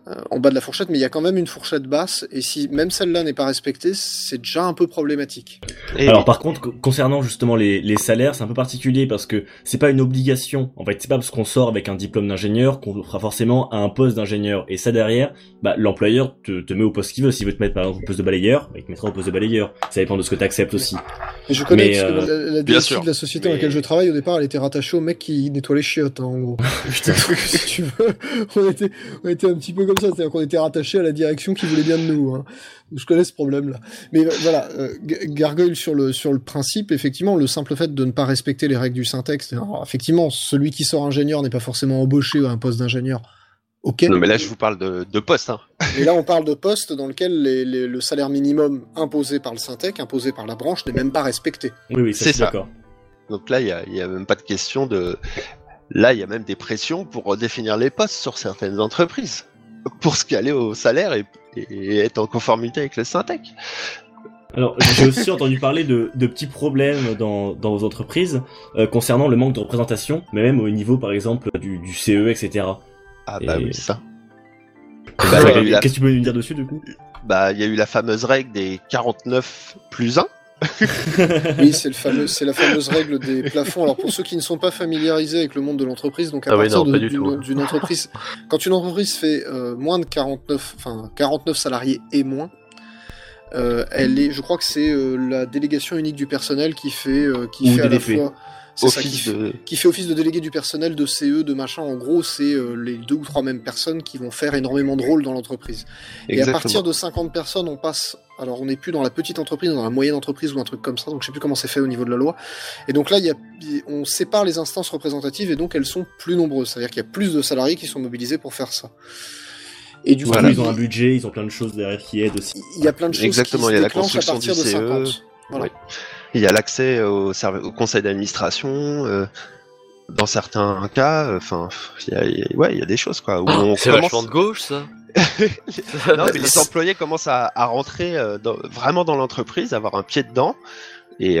en bas de la fourchette, mais il y a quand même une fourchette basse, et si même celle-là n'est pas respectée, c'est déjà un peu problématique. Et Alors par contre, concernant justement les salaires, c'est un peu particulier parce que c'est pas une obligation. En fait, c'est pas parce qu'on sort avec un diplôme d'ingénieur qu'on fera forcément à un poste d'ingénieur. Et ça derrière, l'employeur te met au poste qu'il veut. S'il veut te mettre par exemple au poste de balayeur, il te mettra au poste de balayeur. Ça dépend de ce que t'acceptes aussi. Mais je connais, Mais, parce que la bien DSI sûr. de la société dans Mais- laquelle je travaille, au départ, elle était rattachée au mec qui nettoie les chiottes, hein, en gros. Si tu veux, on était un petit peu comme ça, c'est-à-dire qu'on était rattaché à la direction qui voulait bien de nous, hein. Je connais ce problème-là. Mais voilà, Gargoyle sur le principe, effectivement, le simple fait de ne pas respecter les règles du syntaxe, alors, effectivement, celui qui sort ingénieur n'est pas forcément embauché à un poste d'ingénieur. Ok. Non, mais là, je vous parle de poste. Hein. Mais là, on parle de postes dans lequel le salaire minimum imposé par le Syntec, imposé par la branche, n'est même pas respecté. Oui, ça, C'est je suis ça. d'accord. Donc là, il y a même pas de question de. Là, il y a même des pressions pour redéfinir les postes sur certaines entreprises pour se caler au salaire et être en conformité avec le Syntec. Alors, j'ai aussi entendu parler de petits problèmes dans vos entreprises concernant le manque de représentation, mais même au niveau, par exemple, du CE, etc. Ah bah Et- oui, ça. Bah, il y a eu la- Qu'est-ce que tu peux nous dire dessus, du coup? Bah, il y a eu la fameuse règle des 49 plus 1. Oui, c'est la fameuse règle des plafonds. Alors pour ceux qui ne sont pas familiarisés avec le monde de l'entreprise, donc à Ah oui, partir non, pas du tout. d'une entreprise, quand une entreprise fait moins de 49 salariés et moins, je crois que c'est la délégation unique du personnel qui fait à la DDP. fois. C'est ça, Office de. qui fait office de délégué du personnel, de CE, de machin. En gros, c'est les 2 ou 3 mêmes personnes qui vont faire énormément de rôles dans l'entreprise. Et à partir de 50 personnes, on passe. Alors, on n'est plus dans la petite entreprise, dans la moyenne entreprise ou un truc comme ça. Donc, je sais plus comment c'est fait au niveau de la loi. Et donc là, on sépare les instances représentatives et donc elles sont plus nombreuses. C'est-à-dire qu'il y a plus de salariés qui sont mobilisés pour faire ça. Et du Voilà, coup, ils ont un budget, ils ont plein de choses derrière qui aident aussi. il y a plein de choses Exactement, qui il y se a la déclenchent à construction partir de du CE. 50. Voilà. Oui. Il y a l'accès au conseil d'administration. Dans certains cas, enfin, il y a des choses quoi. Où on C'est commence... vachement de gauche, ça. Non, mais les employés commencent à rentrer vraiment dans l'entreprise, avoir un pied dedans, et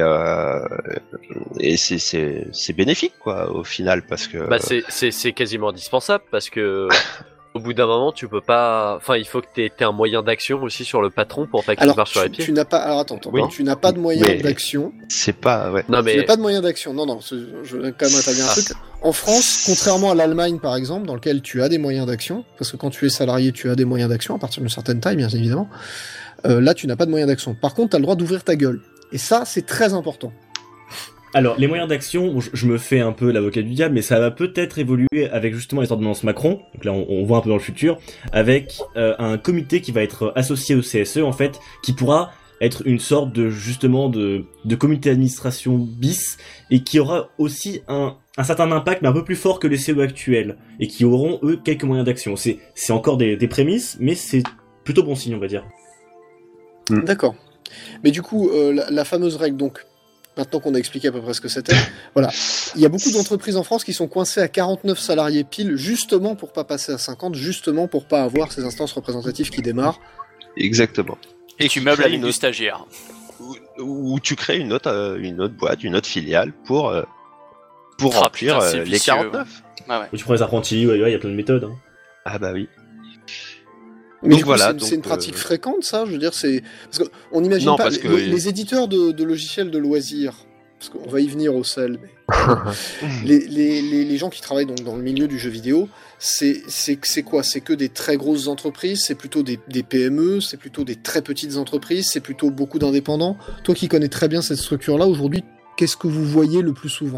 c'est bénéfique quoi au final parce que. Bah c'est quasiment indispensable parce que au bout d'un moment tu peux pas. Enfin, il faut que t'aies un moyen d'action aussi sur le patron pour pas qu'il Alors, marche sur les pieds. tu n'as pas. Alors attends, Oui. tu n'as pas de moyen Mais- d'action. C'est pas ouais. Non Tu mais n'as pas de moyen d'action. Non, je vais quand même établir un truc. En France, contrairement à l'Allemagne par exemple, dans lequel tu as des moyens d'action, parce que quand tu es salarié, tu as des moyens d'action à partir d'une certaine taille, bien évidemment. Là, tu n'as pas de moyens d'action. Par contre, tu as le droit d'ouvrir ta gueule. Et ça, c'est très important. Alors, les moyens d'action, bon, je me fais un peu l'avocat du diable, mais ça va peut-être évoluer avec justement les ordonnances Macron. Donc là, on voit un peu dans le futur, avec un comité qui va être associé au CSE, en fait, qui pourra être une sorte de, justement, de comité d'administration bis, et qui aura aussi un certain impact, mais un peu plus fort que les CE actuels, et qui auront, eux, quelques moyens d'action. C'est encore des prémices, mais c'est plutôt bon signe, on va dire. D'accord. Mais du coup, la fameuse règle, donc, maintenant qu'on a expliqué à peu près ce que c'était, voilà. Il y a beaucoup d'entreprises en France qui sont coincées à 49 salariés pile, justement pour pas passer à 50, justement pour pas avoir ces instances représentatives qui démarrent. Exactement. Et tu meubles crées avec une du autre- stagiaire. Où tu crées une autre boîte, une autre filiale pour Ah, remplir putain, c'est les vicieux, 49. Ah ouais. Tu prends les apprentis, ouais, il y a plein de méthodes. Hein. Ah bah oui. Mais Donc du coup, voilà, c'est une donc, pratique fréquente, ça. Je veux dire, c'est parce qu'on n'imagine Non, pas parce que- les éditeurs de logiciels de loisirs. Parce qu'on va y venir au sel, mais les gens qui travaillent donc dans le milieu du jeu vidéo, c'est quoi? C'est que des très grosses entreprises, c'est plutôt des PME, c'est plutôt des très petites entreprises, c'est plutôt beaucoup d'indépendants. Toi qui connais très bien cette structure-là, aujourd'hui, qu'est-ce que vous voyez le plus souvent?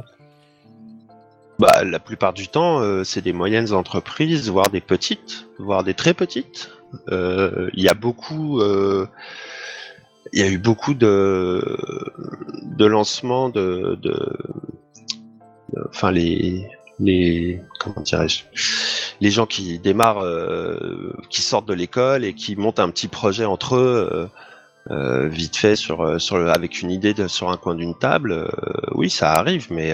Bah, la plupart du temps, c'est des moyennes entreprises, voire des petites, voire des très petites. Il y a beaucoup, il y a eu beaucoup de lancements enfin comment dirais-je, les gens qui démarrent, qui sortent de l'école et qui montent un petit projet entre eux. Vite fait avec une idée sur un coin d'une table, oui ça arrive, mais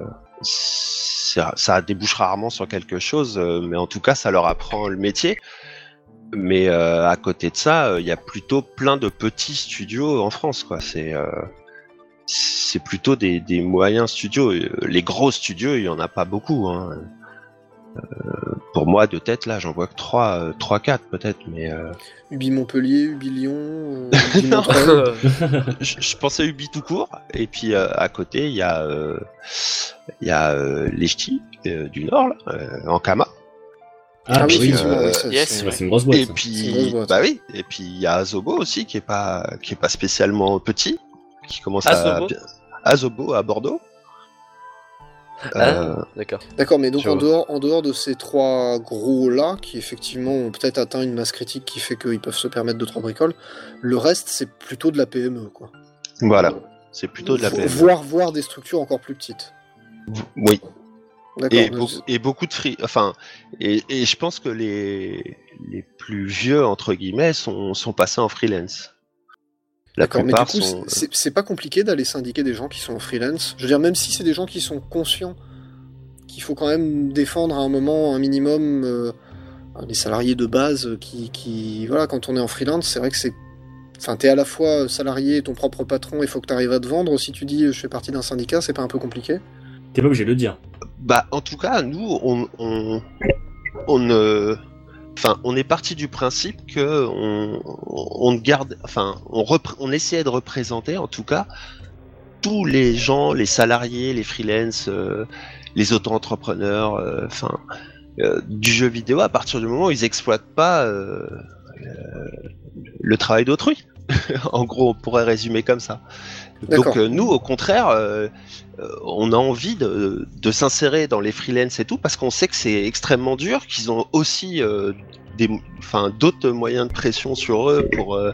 ça débouche rarement sur quelque chose, mais en tout cas ça leur apprend le métier. Mais à côté de ça, il y a plutôt plein de petits studios en France, quoi. C'est plutôt des moyens studios. Les gros studios, il y en a pas beaucoup, hein. Pour moi, de tête, là, j'en vois que 3-4 peut-être, mais... Ubi Montpellier, Ubi Lyon, Ubi Non. Montreuil. Je pensais Ubi tout court, et puis à côté, il y a les Ch'tis du Nord, là, en Kama. Ah oui, effectivement, euh, ouais, ça, yes, c'est- Ouais, c'est une grosse boîte. Et ça. C'est une grosse puis, boîte. bah oui, et puis il y a Azobo aussi, qui est pas spécialement petit, qui commence Azobo Azobo à Bordeaux. D'accord. D'accord, mais donc Tu en vois. dehors de ces trois gros-là, qui effectivement ont peut-être atteint une masse critique qui fait qu'ils peuvent se permettre 2-3 bricoles, le reste, c'est plutôt de la PME, quoi. Voilà, c'est plutôt de la PME. Voire des structures encore plus petites. Oui. D'accord. Et beaucoup de free, enfin, et je pense que les plus vieux entre guillemets sont passés en freelance. La D'accord, mais du plupart coup, sont. c'est pas compliqué d'aller syndiquer des gens qui sont en freelance. Je veux dire, même si c'est des gens qui sont conscients qu'il faut quand même défendre à un moment un minimum les salariés de base qui voilà, quand on est en freelance, c'est vrai que c'est, enfin, t'es à la fois salarié, ton propre patron, il faut que t'arrives à te vendre. Si tu dis je fais partie d'un syndicat, c'est pas un peu compliqué? T'es pas obligé de le dire. Bah, en tout cas, nous, on est parti du principe que on garde, enfin, on essayait de représenter, en tout cas, tous les gens, les salariés, les freelances, les auto-entrepreneurs, du jeu vidéo à partir du moment où ils exploitent pas le travail d'autrui. En gros, on pourrait résumer comme ça. D'accord. Donc nous, au contraire, on a envie de s'insérer dans les freelances et tout parce qu'on sait que c'est extrêmement dur, qu'ils ont aussi d'autres moyens de pression sur eux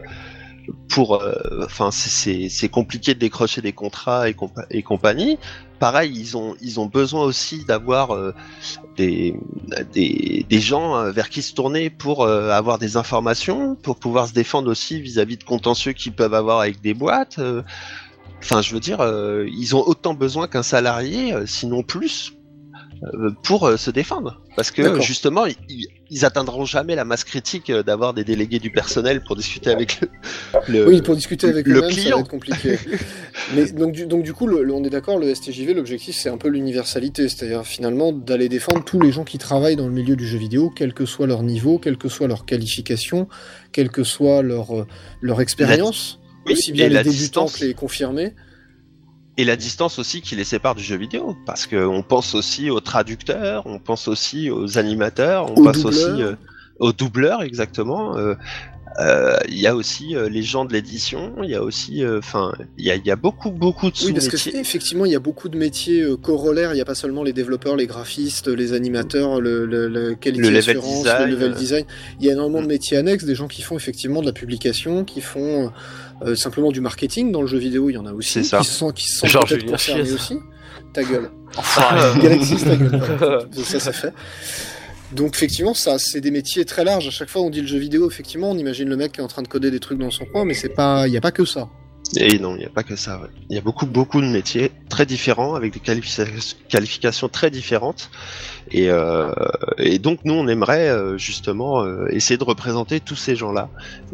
c'est compliqué de décrocher des contrats et compagnie. Pareil, ils ont besoin aussi d'avoir des gens vers qui se tourner pour avoir des informations, pour pouvoir se défendre aussi vis-à-vis de contentieux qu'ils peuvent avoir avec des boîtes. Enfin, je veux dire, ils ont autant besoin qu'un salarié, sinon plus, pour se défendre. Parce que D'accord. justement, ils atteindront jamais la masse critique d'avoir des délégués du personnel pour discuter avec Oui, pour discuter avec le eux-mêmes, ça client. va être compliqué. Mais donc du coup, on est d'accord, le STJV, l'objectif, c'est un peu l'universalité, c'est-à-dire finalement d'aller défendre tous les gens qui travaillent dans le milieu du jeu vidéo, quel que soit leur niveau, quelle que soit leur qualification, quelle que soit leur expérience, Oui, aussi bien et les la débutants distance. que les confirmés. Et la distance aussi qui les sépare du jeu vidéo, parce qu'on pense aussi aux traducteurs, on pense aussi aux animateurs, on Aux pense doubleurs. aussi aux doubleurs, exactement. Il y a aussi les gens de l'édition, il y a aussi, il y a beaucoup de Oui, parce sous-métiers. que effectivement, il y a beaucoup de métiers corollaires. Il n'y a pas seulement les développeurs, les graphistes, les animateurs, le quality Le level assurance, design, le level design. Il y a énormément de métiers annexes, des gens qui font effectivement de la publication, qui font simplement du marketing dans le jeu vidéo. Il y en a aussi C'est ça. qui se sentent Genre peut-être Julien concernés Chiez. aussi. Ta gueule. Enfin, Galaxy, ta gueule. Voilà. Ça fait. Donc effectivement, ça, c'est des métiers très larges. À chaque fois, on dit le jeu vidéo. Effectivement, on imagine le mec qui est en train de coder des trucs dans son coin, mais c'est pas, il y a pas que ça. Et non, il n'y a pas que ça. Ouais. Il y a beaucoup de métiers très différents, avec des qualifications très différentes. Et donc nous, on aimerait justement essayer de représenter tous ces gens-là.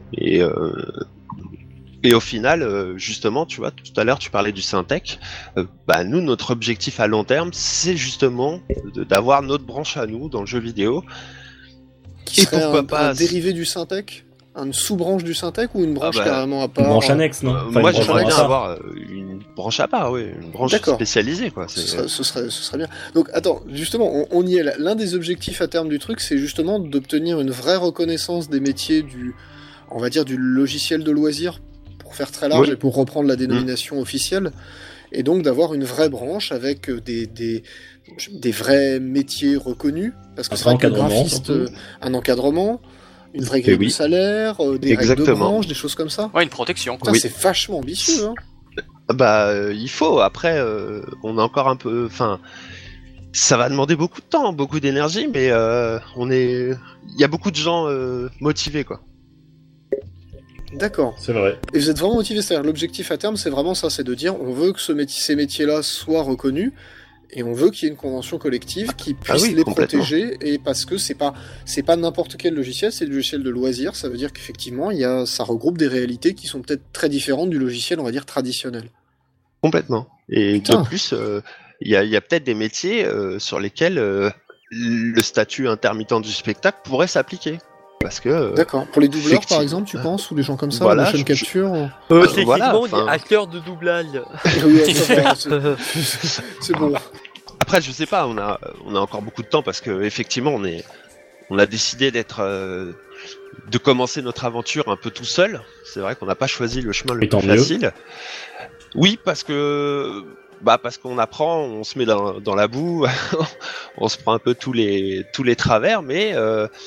Et au final, justement, tu vois, tout à l'heure, tu parlais du Syntec. Nous, notre objectif à long terme, c'est justement d'avoir notre branche à nous dans le jeu vidéo. Qui Et serait pourquoi un pas dérivé du Syntec, une sous-branche du Syntec ou une branche bah, carrément à Une part branche annexe, non Enfin, Moi, une branche j'aimerais à bien part. avoir une branche à part, oui, une branche D'accord. spécialisée, quoi. Ce serait bien. Donc attends, justement, on y est là. L'un des objectifs à terme du truc, c'est justement d'obtenir une vraie reconnaissance des métiers on va dire, du logiciel de loisir, pour faire très large Oui. et pour reprendre la dénomination officielle, et donc d'avoir une vraie branche avec des vrais métiers reconnus, parce que Un c'est vrai que le encadrement, graphiste, surtout. un encadrement, une vraie grille oui. de salaire, des règles de Exactement. branche, des choses comme ça. ouais, une protection. Putain, Oui. c'est vachement ambitieux, hein. Il faut. Après, on a encore un peu. Enfin, ça va demander beaucoup de temps, beaucoup d'énergie, mais il y a beaucoup de gens motivés, quoi. D'accord. C'est vrai. Et vous êtes vraiment motivé, c'est-à-dire l'objectif à terme, c'est vraiment ça, c'est de dire on veut que ces métiers-là soient reconnus et on veut qu'il y ait une convention collective qui puisse oui, les complètement. protéger, et parce que c'est pas n'importe quel logiciel, c'est du logiciel de loisir, ça veut dire qu'effectivement ça regroupe des réalités qui sont peut-être très différentes du logiciel, on va dire traditionnel. Complètement. Et Putain. de plus, il y a peut-être des métiers sur lesquels le statut intermittent du spectacle pourrait s'appliquer. Parce que D'accord. Pour les doubleurs, par exemple, tu penses, ou les gens comme ça, Voilà, la motion capture Techniquement, voilà, on dit acteur de doublage. Oui, ça va, c'est bon. Après, je sais pas, on a encore beaucoup de temps parce que effectivement, on a décidé de commencer notre aventure un peu tout seul. C'est vrai qu'on n'a pas choisi le chemin le Et tant plus mieux. facile. Oui, parce qu'on apprend, on se met dans la boue, on se prend un peu tous les travers, mais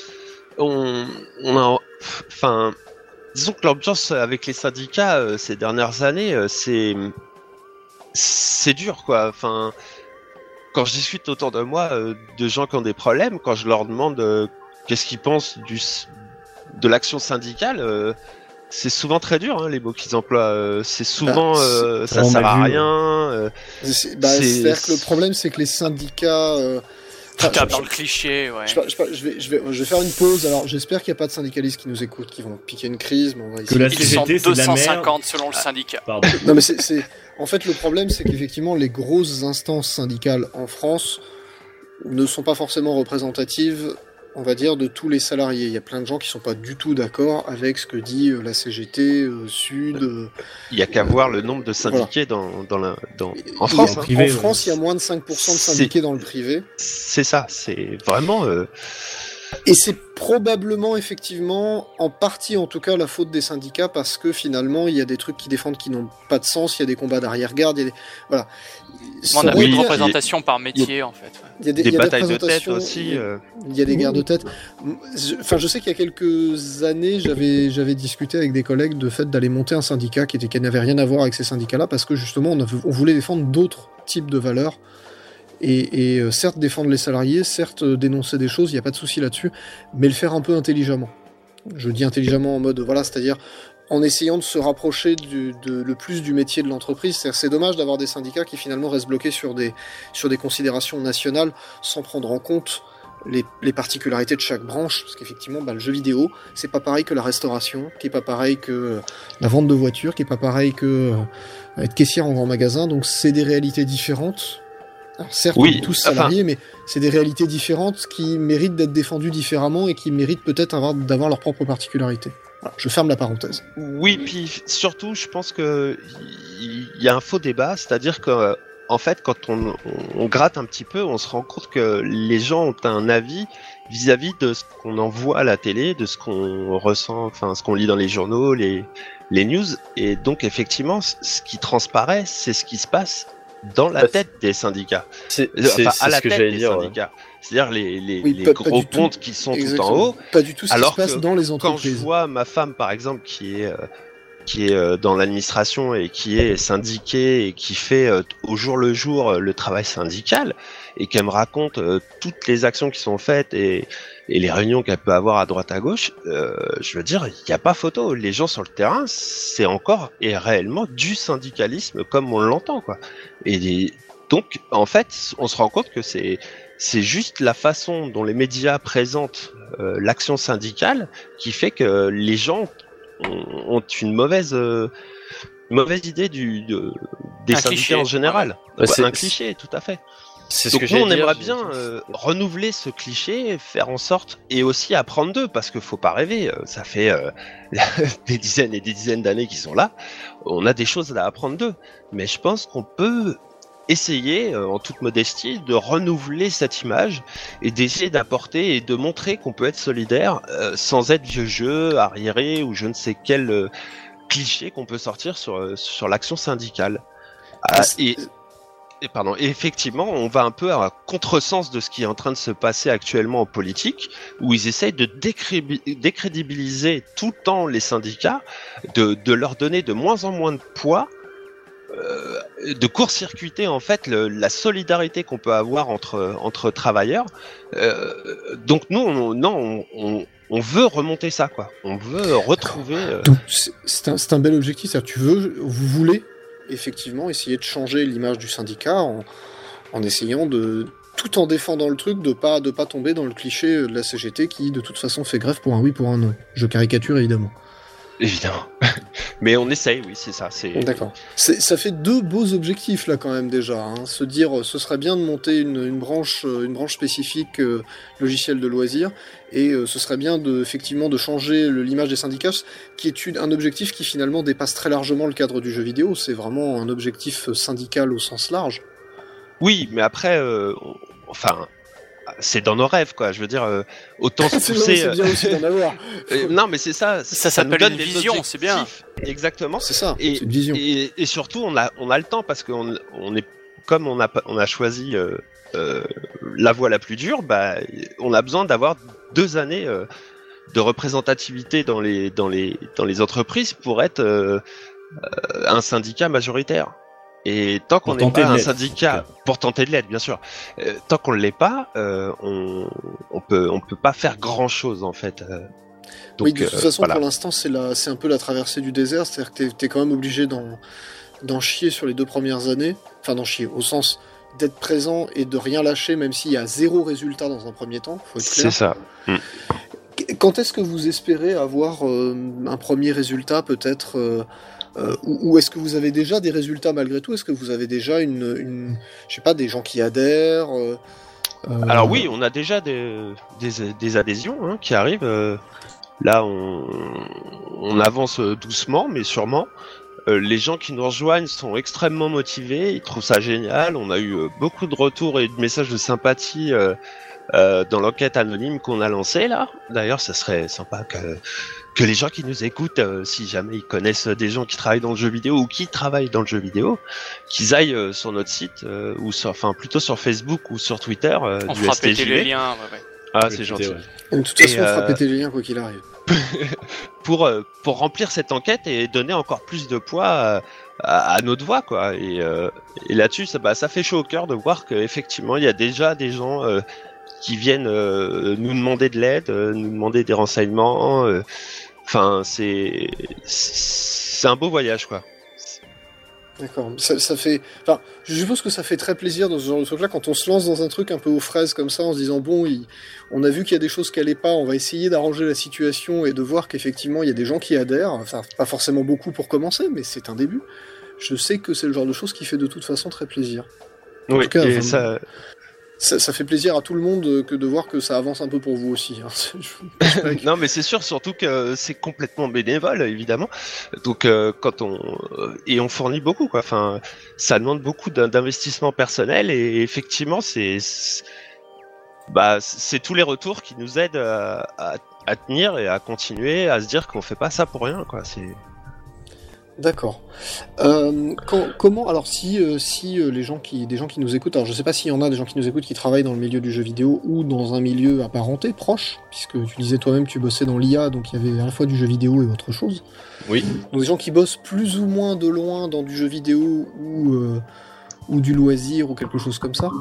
enfin, disons que l'ambiance avec les syndicats ces dernières années, c'est dur, quoi. Enfin, quand je discute autour de moi de gens qui ont des problèmes, quand je leur demande qu'est-ce qu'ils pensent de l'action syndicale, c'est souvent très dur, hein, les mots qu'ils emploient. C'est souvent ça vraiment sert mal à vu, rien. C'est-à-dire que le problème, c'est que les syndicats. Tout tape dans le cliché, ouais. Je vais faire une pause. Alors, j'espère qu'il n'y a pas de syndicalistes qui nous écoutent, qui vont piquer une crise, mais on va Que essayer. la Ils sont CGT, c'est de la merde. 250 selon le syndicat. Pardon. Non, mais en fait, le problème, c'est qu'effectivement, les grosses instances syndicales en France ne sont pas forcément représentatives, on va dire, de tous les salariés. Il y a plein de gens qui sont pas du tout d'accord avec ce que dit la CGT, Sud. Il y a qu'à voir le nombre de syndiqués en France. en Hein. privé, En France, il y a moins de 5% de syndiqués dans le privé. C'est ça, c'est vraiment. Et c'est probablement, effectivement, en partie en tout cas, la faute des syndicats, parce que finalement, il y a des trucs qui défendent qui n'ont pas de sens, il y a des combats d'arrière-garde, il y a des... Voilà. On a Ça plus de aurait été- représentation par métier, en fait. Ouais. il y a Des il y a batailles de tête présentations, aussi. Il y a des guerres de tête. Je sais qu'il y a quelques années, j'avais discuté avec des collègues de fait d'aller monter un syndicat qui n'avait rien à voir avec ces syndicats-là, parce que justement, on voulait défendre d'autres types de valeurs. Et certes défendre les salariés, certes dénoncer des choses, il n'y a pas de souci là-dessus, mais le faire un peu intelligemment. Je dis intelligemment en mode, voilà, c'est-à-dire en essayant de se rapprocher le plus du métier de l'entreprise. C'est dommage d'avoir des syndicats qui finalement restent bloqués sur des considérations nationales sans prendre en compte les particularités de chaque branche, parce qu'effectivement, le jeu vidéo, c'est pas pareil que la restauration, qui est pas pareil que la vente de voitures, qui est pas pareil que être caissière en grand magasin, donc c'est des réalités différentes. Alors certes, Oui, on est tous salariés, mais c'est des réalités différentes qui méritent d'être défendues différemment et qui méritent peut-être d'avoir leurs propres particularités. Voilà, je ferme la parenthèse. Oui, puis surtout, je pense que il y a un faux débat, c'est-à-dire que en fait, quand on gratte un petit peu, on se rend compte que les gens ont un avis vis-à-vis de ce qu'on en voit à la télé, de ce qu'on ressent, enfin ce qu'on lit dans les journaux, les news, et donc effectivement, ce qui transparaît, c'est ce qui se passe dans la tête des syndicats. C'est À la ce que tête j'allais des dire. Ouais. syndicats. C'est-à-dire les pas gros du tout. pontes qui sont tout en Exactement. haut. Pas du tout ce qui Alors se passe que dans les Quand je entreprises. vois ma femme, par exemple, qui est dans l'administration et qui est syndiquée et qui fait au jour le jour le travail syndical et qu'elle me raconte toutes les actions qui sont faites et les réunions qu'elle peut avoir à droite à gauche, je veux dire, il n'y a pas photo. Les gens sur le terrain, c'est encore et réellement du syndicalisme comme on l'entend, quoi. Et donc, en fait, on se rend compte que c'est juste la façon dont les médias présentent l'action syndicale qui fait que les gens ont une mauvaise idée des Un syndicats cliché. en général. Ouais, Ouais, c'est- un cliché, tout à fait. C'est ce Donc que nous, j'allais on dire. aimerait bien renouveler ce cliché, faire en sorte, et aussi apprendre d'eux, parce qu'il faut pas rêver, ça fait des dizaines et des dizaines d'années qu'ils sont là, on a des choses à apprendre d'eux. Mais je pense qu'on peut essayer, en toute modestie, de renouveler cette image et d'essayer d'apporter et de montrer qu'on peut être solidaire sans être vieux jeu, arriéré ou je ne sais quel cliché qu'on peut sortir sur l'action syndicale. Et effectivement, on va un peu à contresens de ce qui est en train de se passer actuellement en politique, où ils essayent de décrédibiliser tout le temps les syndicats, de leur donner de moins en moins de poids, de court-circuiter en fait la solidarité qu'on peut avoir entre travailleurs. Donc nous, on veut remonter ça, quoi. On veut retrouver. Donc c'est un bel objectif. C'est-à-dire, vous voulez effectivement essayer de changer l'image du syndicat en essayant tout en défendant le truc, de pas tomber dans le cliché de la CGT qui de toute façon fait grève pour un oui, pour un non. Je caricature évidemment. évidemment. Mais on essaye, oui, c'est ça. D'accord. Ça fait 2 beaux objectifs là quand même déjà. Hein. Se dire, ce serait bien de monter une branche spécifique logiciel de loisirs, et ce serait bien effectivement de changer l'image des syndicats, qui est un objectif qui finalement dépasse très largement le cadre du jeu vidéo. C'est vraiment un objectif syndical au sens large. Oui, mais après, enfin. C'est dans nos rêves, quoi. Je veux dire, autant se pousser. C'est bien aussi d'en avoir. Non, mais c'est ça. Ça nous s'appelle donne une des vision, objectifs. c'est bien. Exactement. C'est ça. Et, c'est une vision. et surtout, on a le temps parce qu'on est comme on a choisi la voie la plus dure. Bah, on a besoin d'avoir 2 années de représentativité dans les entreprises pour être un syndicat majoritaire. Et tant qu'on n'est pas un syndicat, pour tenter de l'être, bien sûr, tant qu'on ne l'est pas, on peut pas faire grand chose en fait. Donc, oui, de toute façon, voilà. pour l'instant, c'est un peu la traversée du désert, c'est-à-dire que t'es quand même obligé d'en chier sur les 2 premières années, enfin d'en chier au sens d'être présent et de rien lâcher, même s'il y a 0 résultat dans un premier temps. Faut être clair. C'est ça. Quand est-ce que vous espérez avoir un premier résultat, peut-être ou est-ce que vous avez déjà des résultats malgré tout? Est-ce que vous avez déjà je sais pas, des gens qui adhèrent Alors oui, on a déjà des adhésions qui arrivent. Là, on avance doucement, mais sûrement. Les gens qui nous rejoignent sont extrêmement motivés, ils trouvent ça génial. On a eu beaucoup de retours et de messages de sympathie dans l'enquête anonyme qu'on a lancée là. D'ailleurs, ça serait sympa que les gens qui nous écoutent, si jamais ils connaissent des gens qui travaillent dans le jeu vidéo ou qui travaillent dans le jeu vidéo, qu'ils aillent sur notre site enfin plutôt sur Facebook ou sur Twitter On du fera STJV. péter les liens. Ouais. Ah, c'est gentil. Ouais. Et de toute façon, on fera péter les liens quoi qu'il arrive. pour remplir cette enquête et donner encore plus de poids à notre voix, quoi. Et là-dessus, ça fait chaud au cœur de voir qu'effectivement, il y a déjà des gens qui viennent nous demander de l'aide, nous demander des renseignements. Enfin, c'est un beau voyage, quoi. D'accord. Ça fait. Enfin, je suppose que ça fait très plaisir dans ce genre de truc-là quand on se lance dans un truc un peu aux fraises comme ça, en se disant bon, on a vu qu'il y a des choses qui allaient pas, on va essayer d'arranger la situation et de voir qu'effectivement il y a des gens qui adhèrent. Enfin, pas forcément beaucoup pour commencer, mais c'est un début. Je sais que c'est le genre de chose qui fait de toute façon très plaisir. En tout cas, et enfin, ça fait plaisir à tout le monde que de voir que ça avance un peu pour vous aussi. Hein. Non, mais c'est sûr, surtout que c'est complètement bénévole, évidemment. Donc, quand on fournit beaucoup, quoi. Enfin, ça demande beaucoup d'investissement personnel et effectivement, c'est tous les retours qui nous aident à tenir et à continuer, à se dire qu'on fait pas ça pour rien, quoi. D'accord. Comment alors si des gens qui nous écoutent, alors je sais pas s'il y en a des gens qui nous écoutent qui travaillent dans le milieu du jeu vidéo ou dans un milieu apparenté proche, puisque tu disais toi-même que tu bossais dans l'IA, donc il y avait à la fois du jeu vidéo et autre chose. Oui. Donc des gens qui bossent plus ou moins de loin dans du jeu vidéo ou du loisir ou quelque chose comme ça.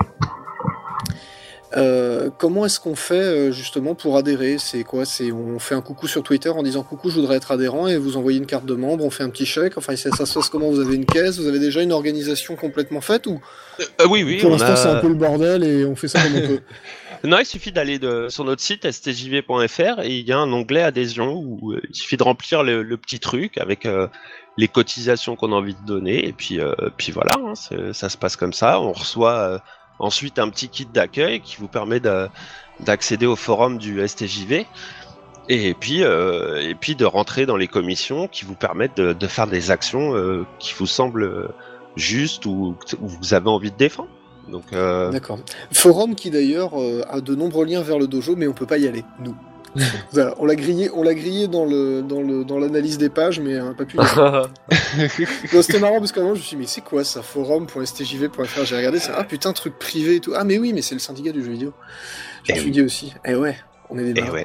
Comment est-ce qu'on fait justement pour adhérer? C'est quoi? On fait un coucou sur Twitter en disant coucou, je voudrais être adhérent, et vous envoyez une carte de membre, on fait un petit chèque. Enfin, ça se passe comment? Vous avez une caisse? Vous avez déjà une organisation complètement faite ou Oui. pour l'instant c'est un peu le bordel et on fait ça comme on peut? Non, il suffit d'aller sur notre site stjv.fr et il y a un onglet adhésion où il suffit de remplir le petit truc avec les cotisations qu'on a envie de donner et puis voilà, ça se passe comme ça. On reçoit ensuite un petit kit d'accueil qui vous permet d'accéder au forum du STJV et puis de rentrer dans les commissions qui vous permettent de faire des actions qui vous semblent justes ou vous avez envie de défendre. Donc, D'accord. Forum qui d'ailleurs a de nombreux liens vers le dojo, mais on peut pas y aller, nous. Voilà, on l'a grillé dans l'analyse des pages, mais on n'a pas pu y aller. Donc, c'était marrant parce qu'avant je me suis dit mais c'est quoi ça, forum.stjv.fr? J'ai regardé, c'est putain, truc privé et tout. Ah mais oui, mais c'est le syndicat du jeu vidéo. Je me suis dit aussi. Ouais, on est des marrons.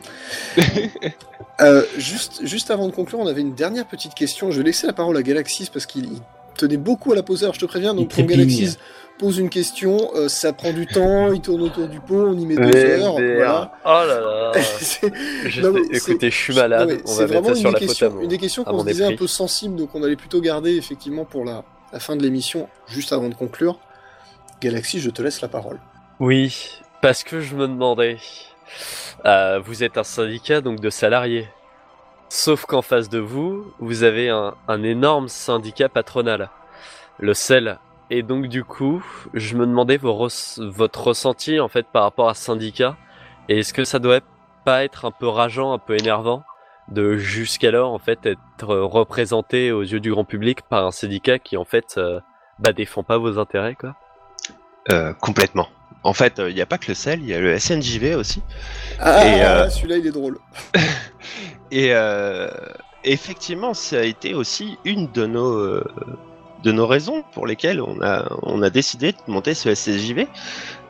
Juste avant de conclure, on avait une dernière petite question. Je vais laisser la parole à Galaxis parce qu'il tenait beaucoup à la poser. Alors je te préviens, donc quand Galaxis pose une question, ça prend du temps, il tourne autour du pot, on y met 2 heures. Voilà. Oh là là. Écoutez, je suis malade. On va mettre ça sur la faute à une des questions qu'on se disait un peu sensible, donc on allait plutôt garder effectivement pour la fin de l'émission, juste avant de conclure. Galaxy, je te laisse la parole. Oui, parce que je me demandais, vous êtes un syndicat donc de salariés? Sauf qu'en face de vous, vous avez un énorme syndicat patronal, le CEL. Et donc du coup, je me demandais votre ressenti en fait par rapport à ce syndicat. Et est-ce que ça doit pas être un peu rageant, un peu énervant de jusqu'alors en fait être représenté aux yeux du grand public par un syndicat qui en fait défend pas vos intérêts quoi. Complètement. En fait, il n'y a pas que le CEL, il y a le SNJV aussi. Celui-là il est drôle. Et effectivement, ça a été aussi une de nos raisons pour lesquelles on a décidé de monter ce SNJV. Pourquoi ?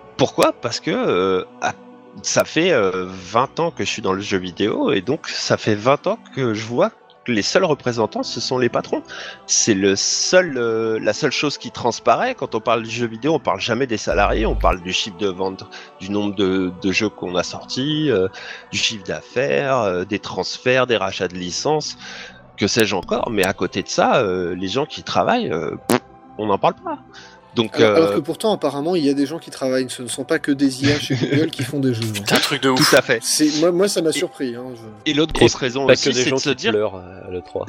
Parce que ça fait 20 ans que je suis dans le jeu vidéo et donc ça fait 20 ans que je vois que les seuls représentants ce sont les patrons. C'est la seule chose qui transparaît quand on parle du jeu vidéo. On parle jamais des salariés, on parle du chiffre de vente, du nombre de jeux qu'on a sortis, du chiffre d'affaires, des transferts, des rachats de licences, que sais-je encore. Mais à côté de ça, les gens qui travaillent, on n'en parle pas. Donc, alors que pourtant, apparemment, il y a des gens qui travaillent. Ce ne sont pas que des IA chez Google qui font des jeux. C'est un truc de ouf. Tout à fait. Moi, ça m'a surpris. Et l'autre grosse raison pas aussi, que des c'est gens de se qui dire, pleurent le 3.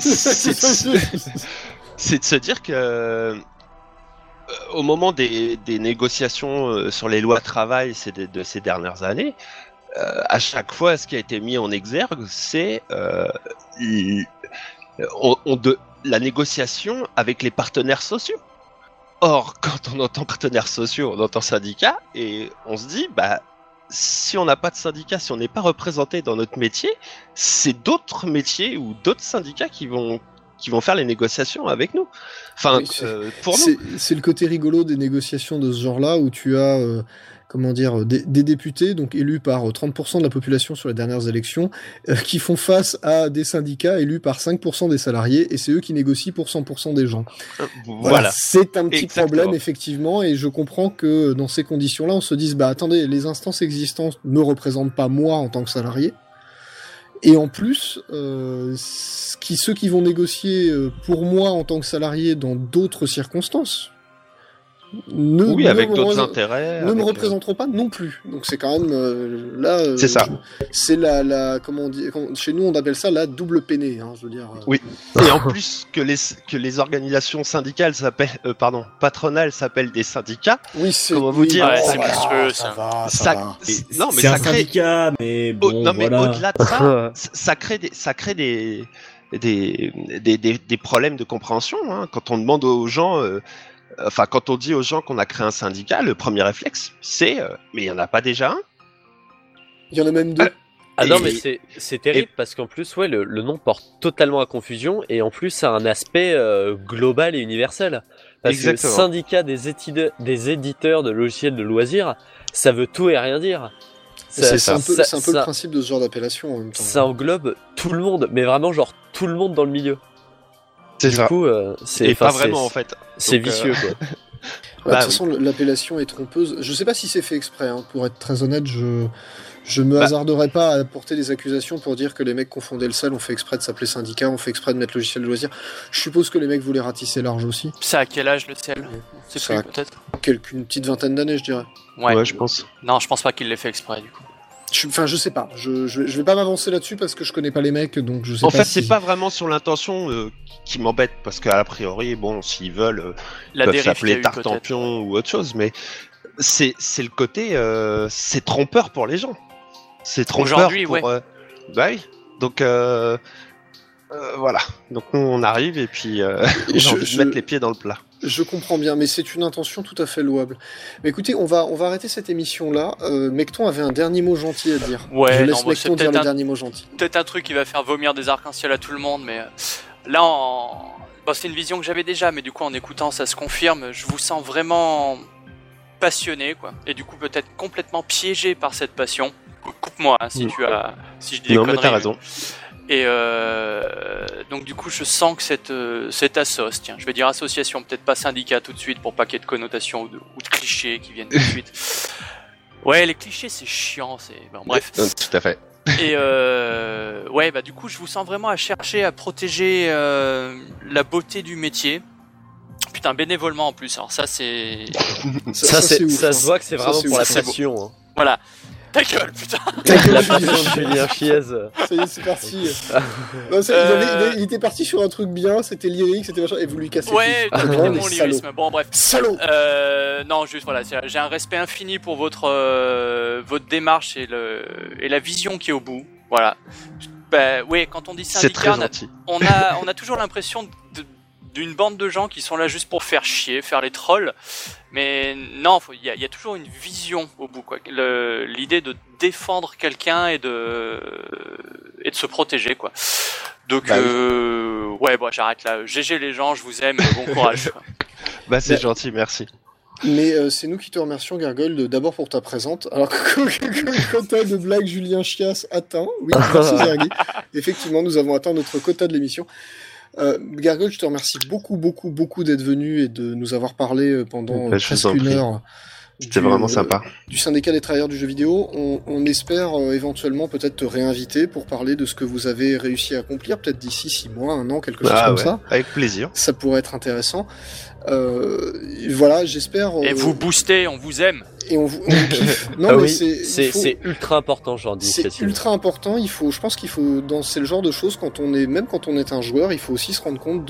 c'est de se dire que au moment des négociations sur les lois de travail de ces dernières années, à chaque fois, ce qui a été mis en exergue, c'est la négociation avec les partenaires sociaux. Or, quand on entend partenaires sociaux, on entend syndicats, et on se dit, si on n'a pas de syndicat, si on n'est pas représenté dans notre métier, c'est d'autres métiers ou d'autres syndicats qui vont faire les négociations avec nous. Enfin, Oui, pour nous. C'est le côté rigolo des négociations de ce genre-là, où tu as des députés donc élus par 30% de la population sur les dernières élections, qui font face à des syndicats élus par 5% des salariés, et c'est eux qui négocient pour 100% des gens. Voilà. C'est un petit Exactement. problème, effectivement, et je comprends que dans ces conditions-là, on se dise, attendez, les instances existantes ne représentent pas moi en tant que salarié. Et en plus, ceux qui vont négocier pour moi en tant que salarié dans d'autres circonstances, avec d'autres intérêts, ne me représenteront pas non plus. Donc c'est quand même là. C'est ça. C'est comment on dit, chez nous on appelle ça la double peinée. Je veux dire. Oui. Et en plus que les organisations syndicales patronales s'appellent des syndicats. Oui, c'est. Comment vous dire, c'est monstrueux ça. Ça va. Non, mais c'est ça un crée. syndicat, mais bon, Non, mais voilà. au-delà de ça, ça crée des problèmes de compréhension. Quand on demande aux gens. Quand on dit aux gens qu'on a créé un syndicat, le premier réflexe, c'est mais il n'y en a pas déjà un ? Il y en a même deux. Ah non, mais c'est terrible parce qu'en plus, le nom porte totalement à confusion et en plus, ça a un aspect global et universel. Parce Exactement. que syndicat des éditeurs de logiciels de loisirs, ça veut tout et rien dire. C'est un peu le principe de ce genre d'appellation en même temps. Ça englobe tout le monde, mais vraiment genre tout le monde dans le milieu. C'est Du ça. coup, c'est Et pas vraiment en fait. C'est Donc, vicieux quoi. De toute façon, l'appellation est trompeuse. Je sais pas si c'est fait exprès. Pour être très honnête, je me hasarderais pas à porter des accusations pour dire que les mecs confondaient le CEL, ont fait exprès de s'appeler syndicat, ont fait exprès de mettre logiciel de loisir. Je suppose que les mecs voulaient ratisser large aussi. C'est à quel âge le ciel ? C'est Ça plus peut-être ? Une petite vingtaine d'années, je dirais. Ouais, je pense. Non, je pense pas qu'il l'ait fait exprès du coup. Je sais pas. Je vais pas m'avancer là-dessus parce que je connais pas les mecs, donc je sais En pas. fait, c'est pas vraiment sur l'intention qui m'embête, parce qu'à priori, bon, s'ils veulent, La peuvent dérive s'appeler qu'il y a eu, Tartampion ou autre chose, mais c'est le côté, c'est trompeur pour les gens. C'est trompeur Aujourd'hui, pour. ouais. Bah oui. Donc voilà. Donc nous, on arrive et puis on a envie de mettre les pieds dans le plat. Je comprends bien, mais c'est une intention tout à fait louable. Mais écoutez, on va arrêter cette émission-là. Mecton avait un dernier mot gentil à dire. Ouais, je non, laisse bah, c'est Mecton dire peut-être le dernier mot gentil. Peut-être un truc qui va faire vomir des arcs-en-ciel à tout le monde, mais là, c'est une vision que j'avais déjà, mais du coup, en écoutant, ça se confirme. Je vous sens vraiment passionné, quoi. Et du coup, peut-être complètement piégé par cette passion. Coupe-moi si je dis des Non, conneries. mais t'as raison. Et donc du coup je sens que cette assoce, tiens, je vais dire association, peut-être pas syndicat tout de suite pour pas qu'il y ait de connotations ou de clichés qui viennent tout de suite. Ouais, les clichés c'est chiant, bref. Tout à fait. Et du coup je vous sens vraiment à chercher à protéger la beauté du métier. Putain, bénévolement en plus. Alors ça c'est Ça, c'est ouf, ça se voit que c'est Ça, vraiment c'est pour ouf. la passion. Hein. voilà. Ta gueule, putain. La passion de Julien Chiez. Ça y est, c'est parti. Non, il était parti sur un truc bien, c'était lyrique, c'était machin, et vous lui cassez Ouais, tout. t'as Vraiment, mon des salauds. lyrisme. Bon, bref. Salaud. Non, juste voilà, j'ai un respect infini pour votre démarche et la vision qui est au bout. Voilà. Bah, oui, quand on dit C'est très syndicat, gentil. on a toujours l'impression d'une bande de gens qui sont là juste pour faire chier, faire les trolls. Mais non, il y a toujours une vision au bout, quoi. L'idée de défendre quelqu'un et de se protéger, quoi. Donc, Bah ouais, bon, j'arrête là. GG les gens, je vous aime, bon courage, quoi. Bah c'est gentil, merci. Mais c'est nous qui te remercions, Gargoyle, d'abord pour ta présente. Alors que le quota de blagues Julien Chias atteint. Oui, merci Zergui. Effectivement, nous avons atteint notre quota de l'émission. Gargoyle, je te remercie beaucoup d'être venu et de nous avoir parlé pendant Bah, je presque vous en une prie. heure. C'était vraiment sympa. Du syndicat des travailleurs du jeu vidéo. On espère éventuellement peut-être te réinviter pour parler de ce que vous avez réussi à accomplir, peut-être d'ici 6 mois, 1 an, quelque chose comme ça. Avec plaisir. Ça pourrait être intéressant. Voilà, j'espère. Et vous boostez, on vous aime. Et on kiffe. Non, Ah mais oui, c'est ultra important, j'en dis. c'est ultra important. Je pense qu'il faut, c'est le genre de choses même quand on est un joueur, il faut aussi se rendre compte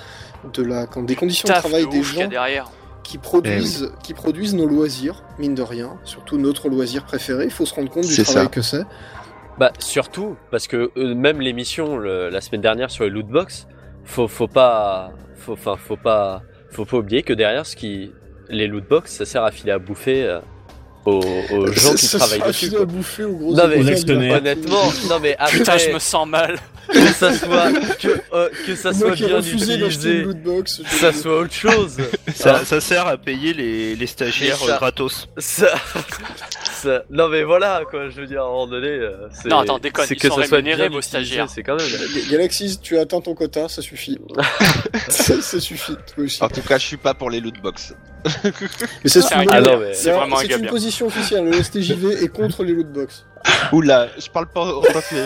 des conditions de Taf travail de des ouf qu'il y a gens derrière. qui produisent nos loisirs, mine de rien, surtout notre loisir préféré. Il faut se rendre compte du C'est travail ça. que c'est. Bah surtout parce que même l'émission la semaine dernière sur les lootbox, faut pas oublier que derrière les lootbox, ça sert à filer à bouffer aux gens qui travaillent dessus. Ça quoi. à bouffer aux gros Non mais Aux actionnaires. honnêtement, non mais après Putain, je me sens mal. que ça soit Moi qui ai bien refusé d'acheter une utilisé, lootbox. que ça soit autre chose. Ça sert à payer les stagiaires Et ça- gratos. Non mais voilà quoi, je veux dire à un moment donné. Non, attends, déconne, c'est ils que sont ça soit rémunérés, bien vos utilisé, stagiaires. C'est quand même. Galaxy, tu as atteint ton quota, ça suffit. ça suffit, toi aussi. En tout cas, je suis pas pour les lootbox. Mais ça C'est un suffit. gars Ah non, bien. mais- C'est vraiment un C'est gars une bien. position officielle. Le STJV est contre les lootbox. Oula, je parle pas au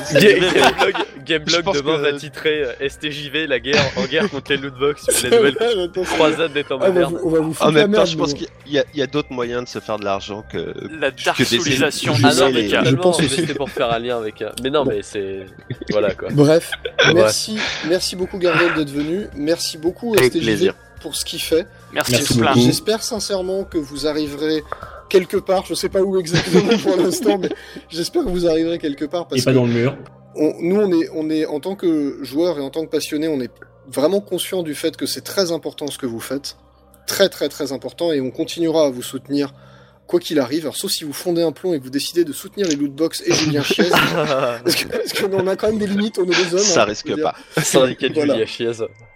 Gameblog Je pense demain que- va titrer STJV la guerre en guerre contre les lootbox, la nouvelle croisade des temps Ah, modernes. on va vous foutre En la même temps, merde. je pense nous. qu'il y a d'autres moyens de se faire de l'argent que La darksolisation que du des- Ah non, mais les- syndicat. je pense mais aussi. c'était pour faire un lien avec. Mais non, Bon. mais c'est. Voilà quoi. Bref, merci beaucoup Gargoyle d'être venu. Merci beaucoup Avec STJV plaisir. pour ce qu'il fait. Merci plein. beaucoup. J'espère sincèrement que vous arriverez quelque part. Je sais pas où exactement pour l'instant, mais j'espère que vous arriverez quelque part Et parce pas que dans le mur. on est en tant que joueur et en tant que passionné, on est vraiment conscient du fait que c'est très important ce que vous faites, très important, et on continuera à vous soutenir quoi qu'il arrive. Alors sauf si vous fondez un plomb et que vous décidez de soutenir les lootbox et Julien Chiez, parce qu'on a quand même des limites, on est des hommes. Ça hein, risque je veux dire. pas. Syndicat de Voilà. Julia Chiez.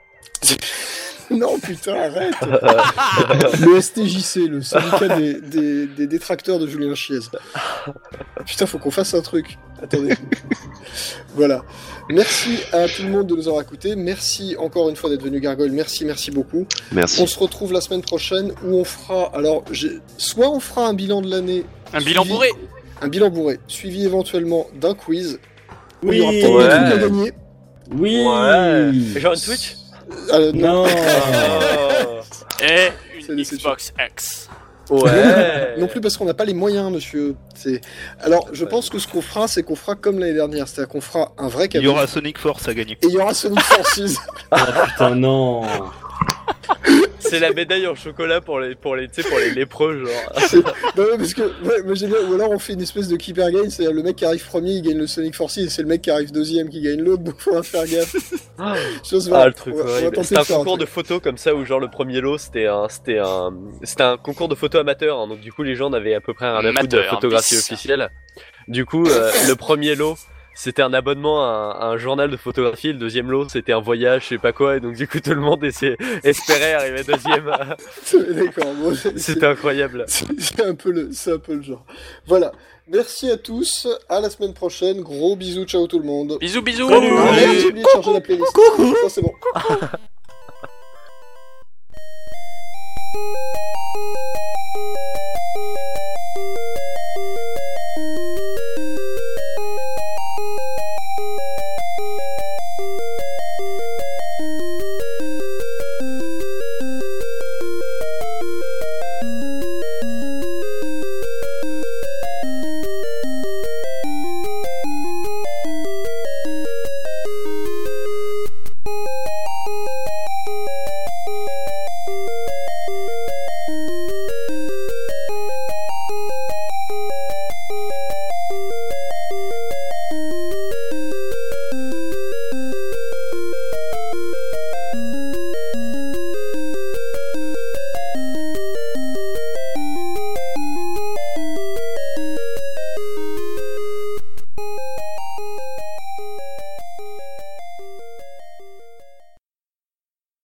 Non putain, arrête. Le STJC, le syndicat des détracteurs de Julien Chiez. Putain, faut qu'on fasse un truc. Attendez. Voilà. Merci à tout le monde de nous avoir écoutés. Merci encore une fois d'être venu, Gargoyle. Merci beaucoup. Merci. On se retrouve la semaine prochaine où on fera. Alors, soit on fera un bilan de l'année. Un bilan suivi- bourré. Un bilan bourré, suivi éventuellement d'un quiz. Où il y Oui. aura peut-être Ouais. des trucs à gagner. Oui. Ouais. Genre une Switch Non. Non. Et C'est une des Xbox X. Ouais. Non plus parce qu'on n'a pas les moyens, monsieur. Alors, je pense que ce qu'on fera, c'est qu'on fera comme l'année dernière, c'est-à-dire qu'on fera un vrai Il cadeau. y aura Sonic Force à gagner. Et il y aura Sonic Forces. Putain, non. C'est la médaille en chocolat pour les lépreux, genre. Non, mais parce que, ouais, moi j'aime bien. Ou alors on fait une espèce de keeper game, c'est-à-dire le mec qui arrive premier, il gagne le Sonic Forces, et c'est le mec qui arrive deuxième qui gagne l'autre, donc faudra faire gaffe. Ah, le truc on va horrible. tenter C'était un de faire un concours de truc. photos comme ça où genre le premier lot c'était un concours de photos amateur, hein, donc du coup les gens n'avaient à peu près rien à foutre de la Amateur, photographie bis. officielle. Du coup le premier lot c'était un abonnement à un journal de photographie, le deuxième lot c'était un voyage, je sais pas quoi, et donc du coup tout le monde espérait arriver deuxième. D'accord, bon, C'était incroyable. c'est un peu le genre. Voilà. Merci à tous, à la semaine prochaine, gros bisous, ciao tout le monde. Bisous, bisous. Salut. Ah, merde, j'ai oublié de charger la playlist. Ça c'est bon.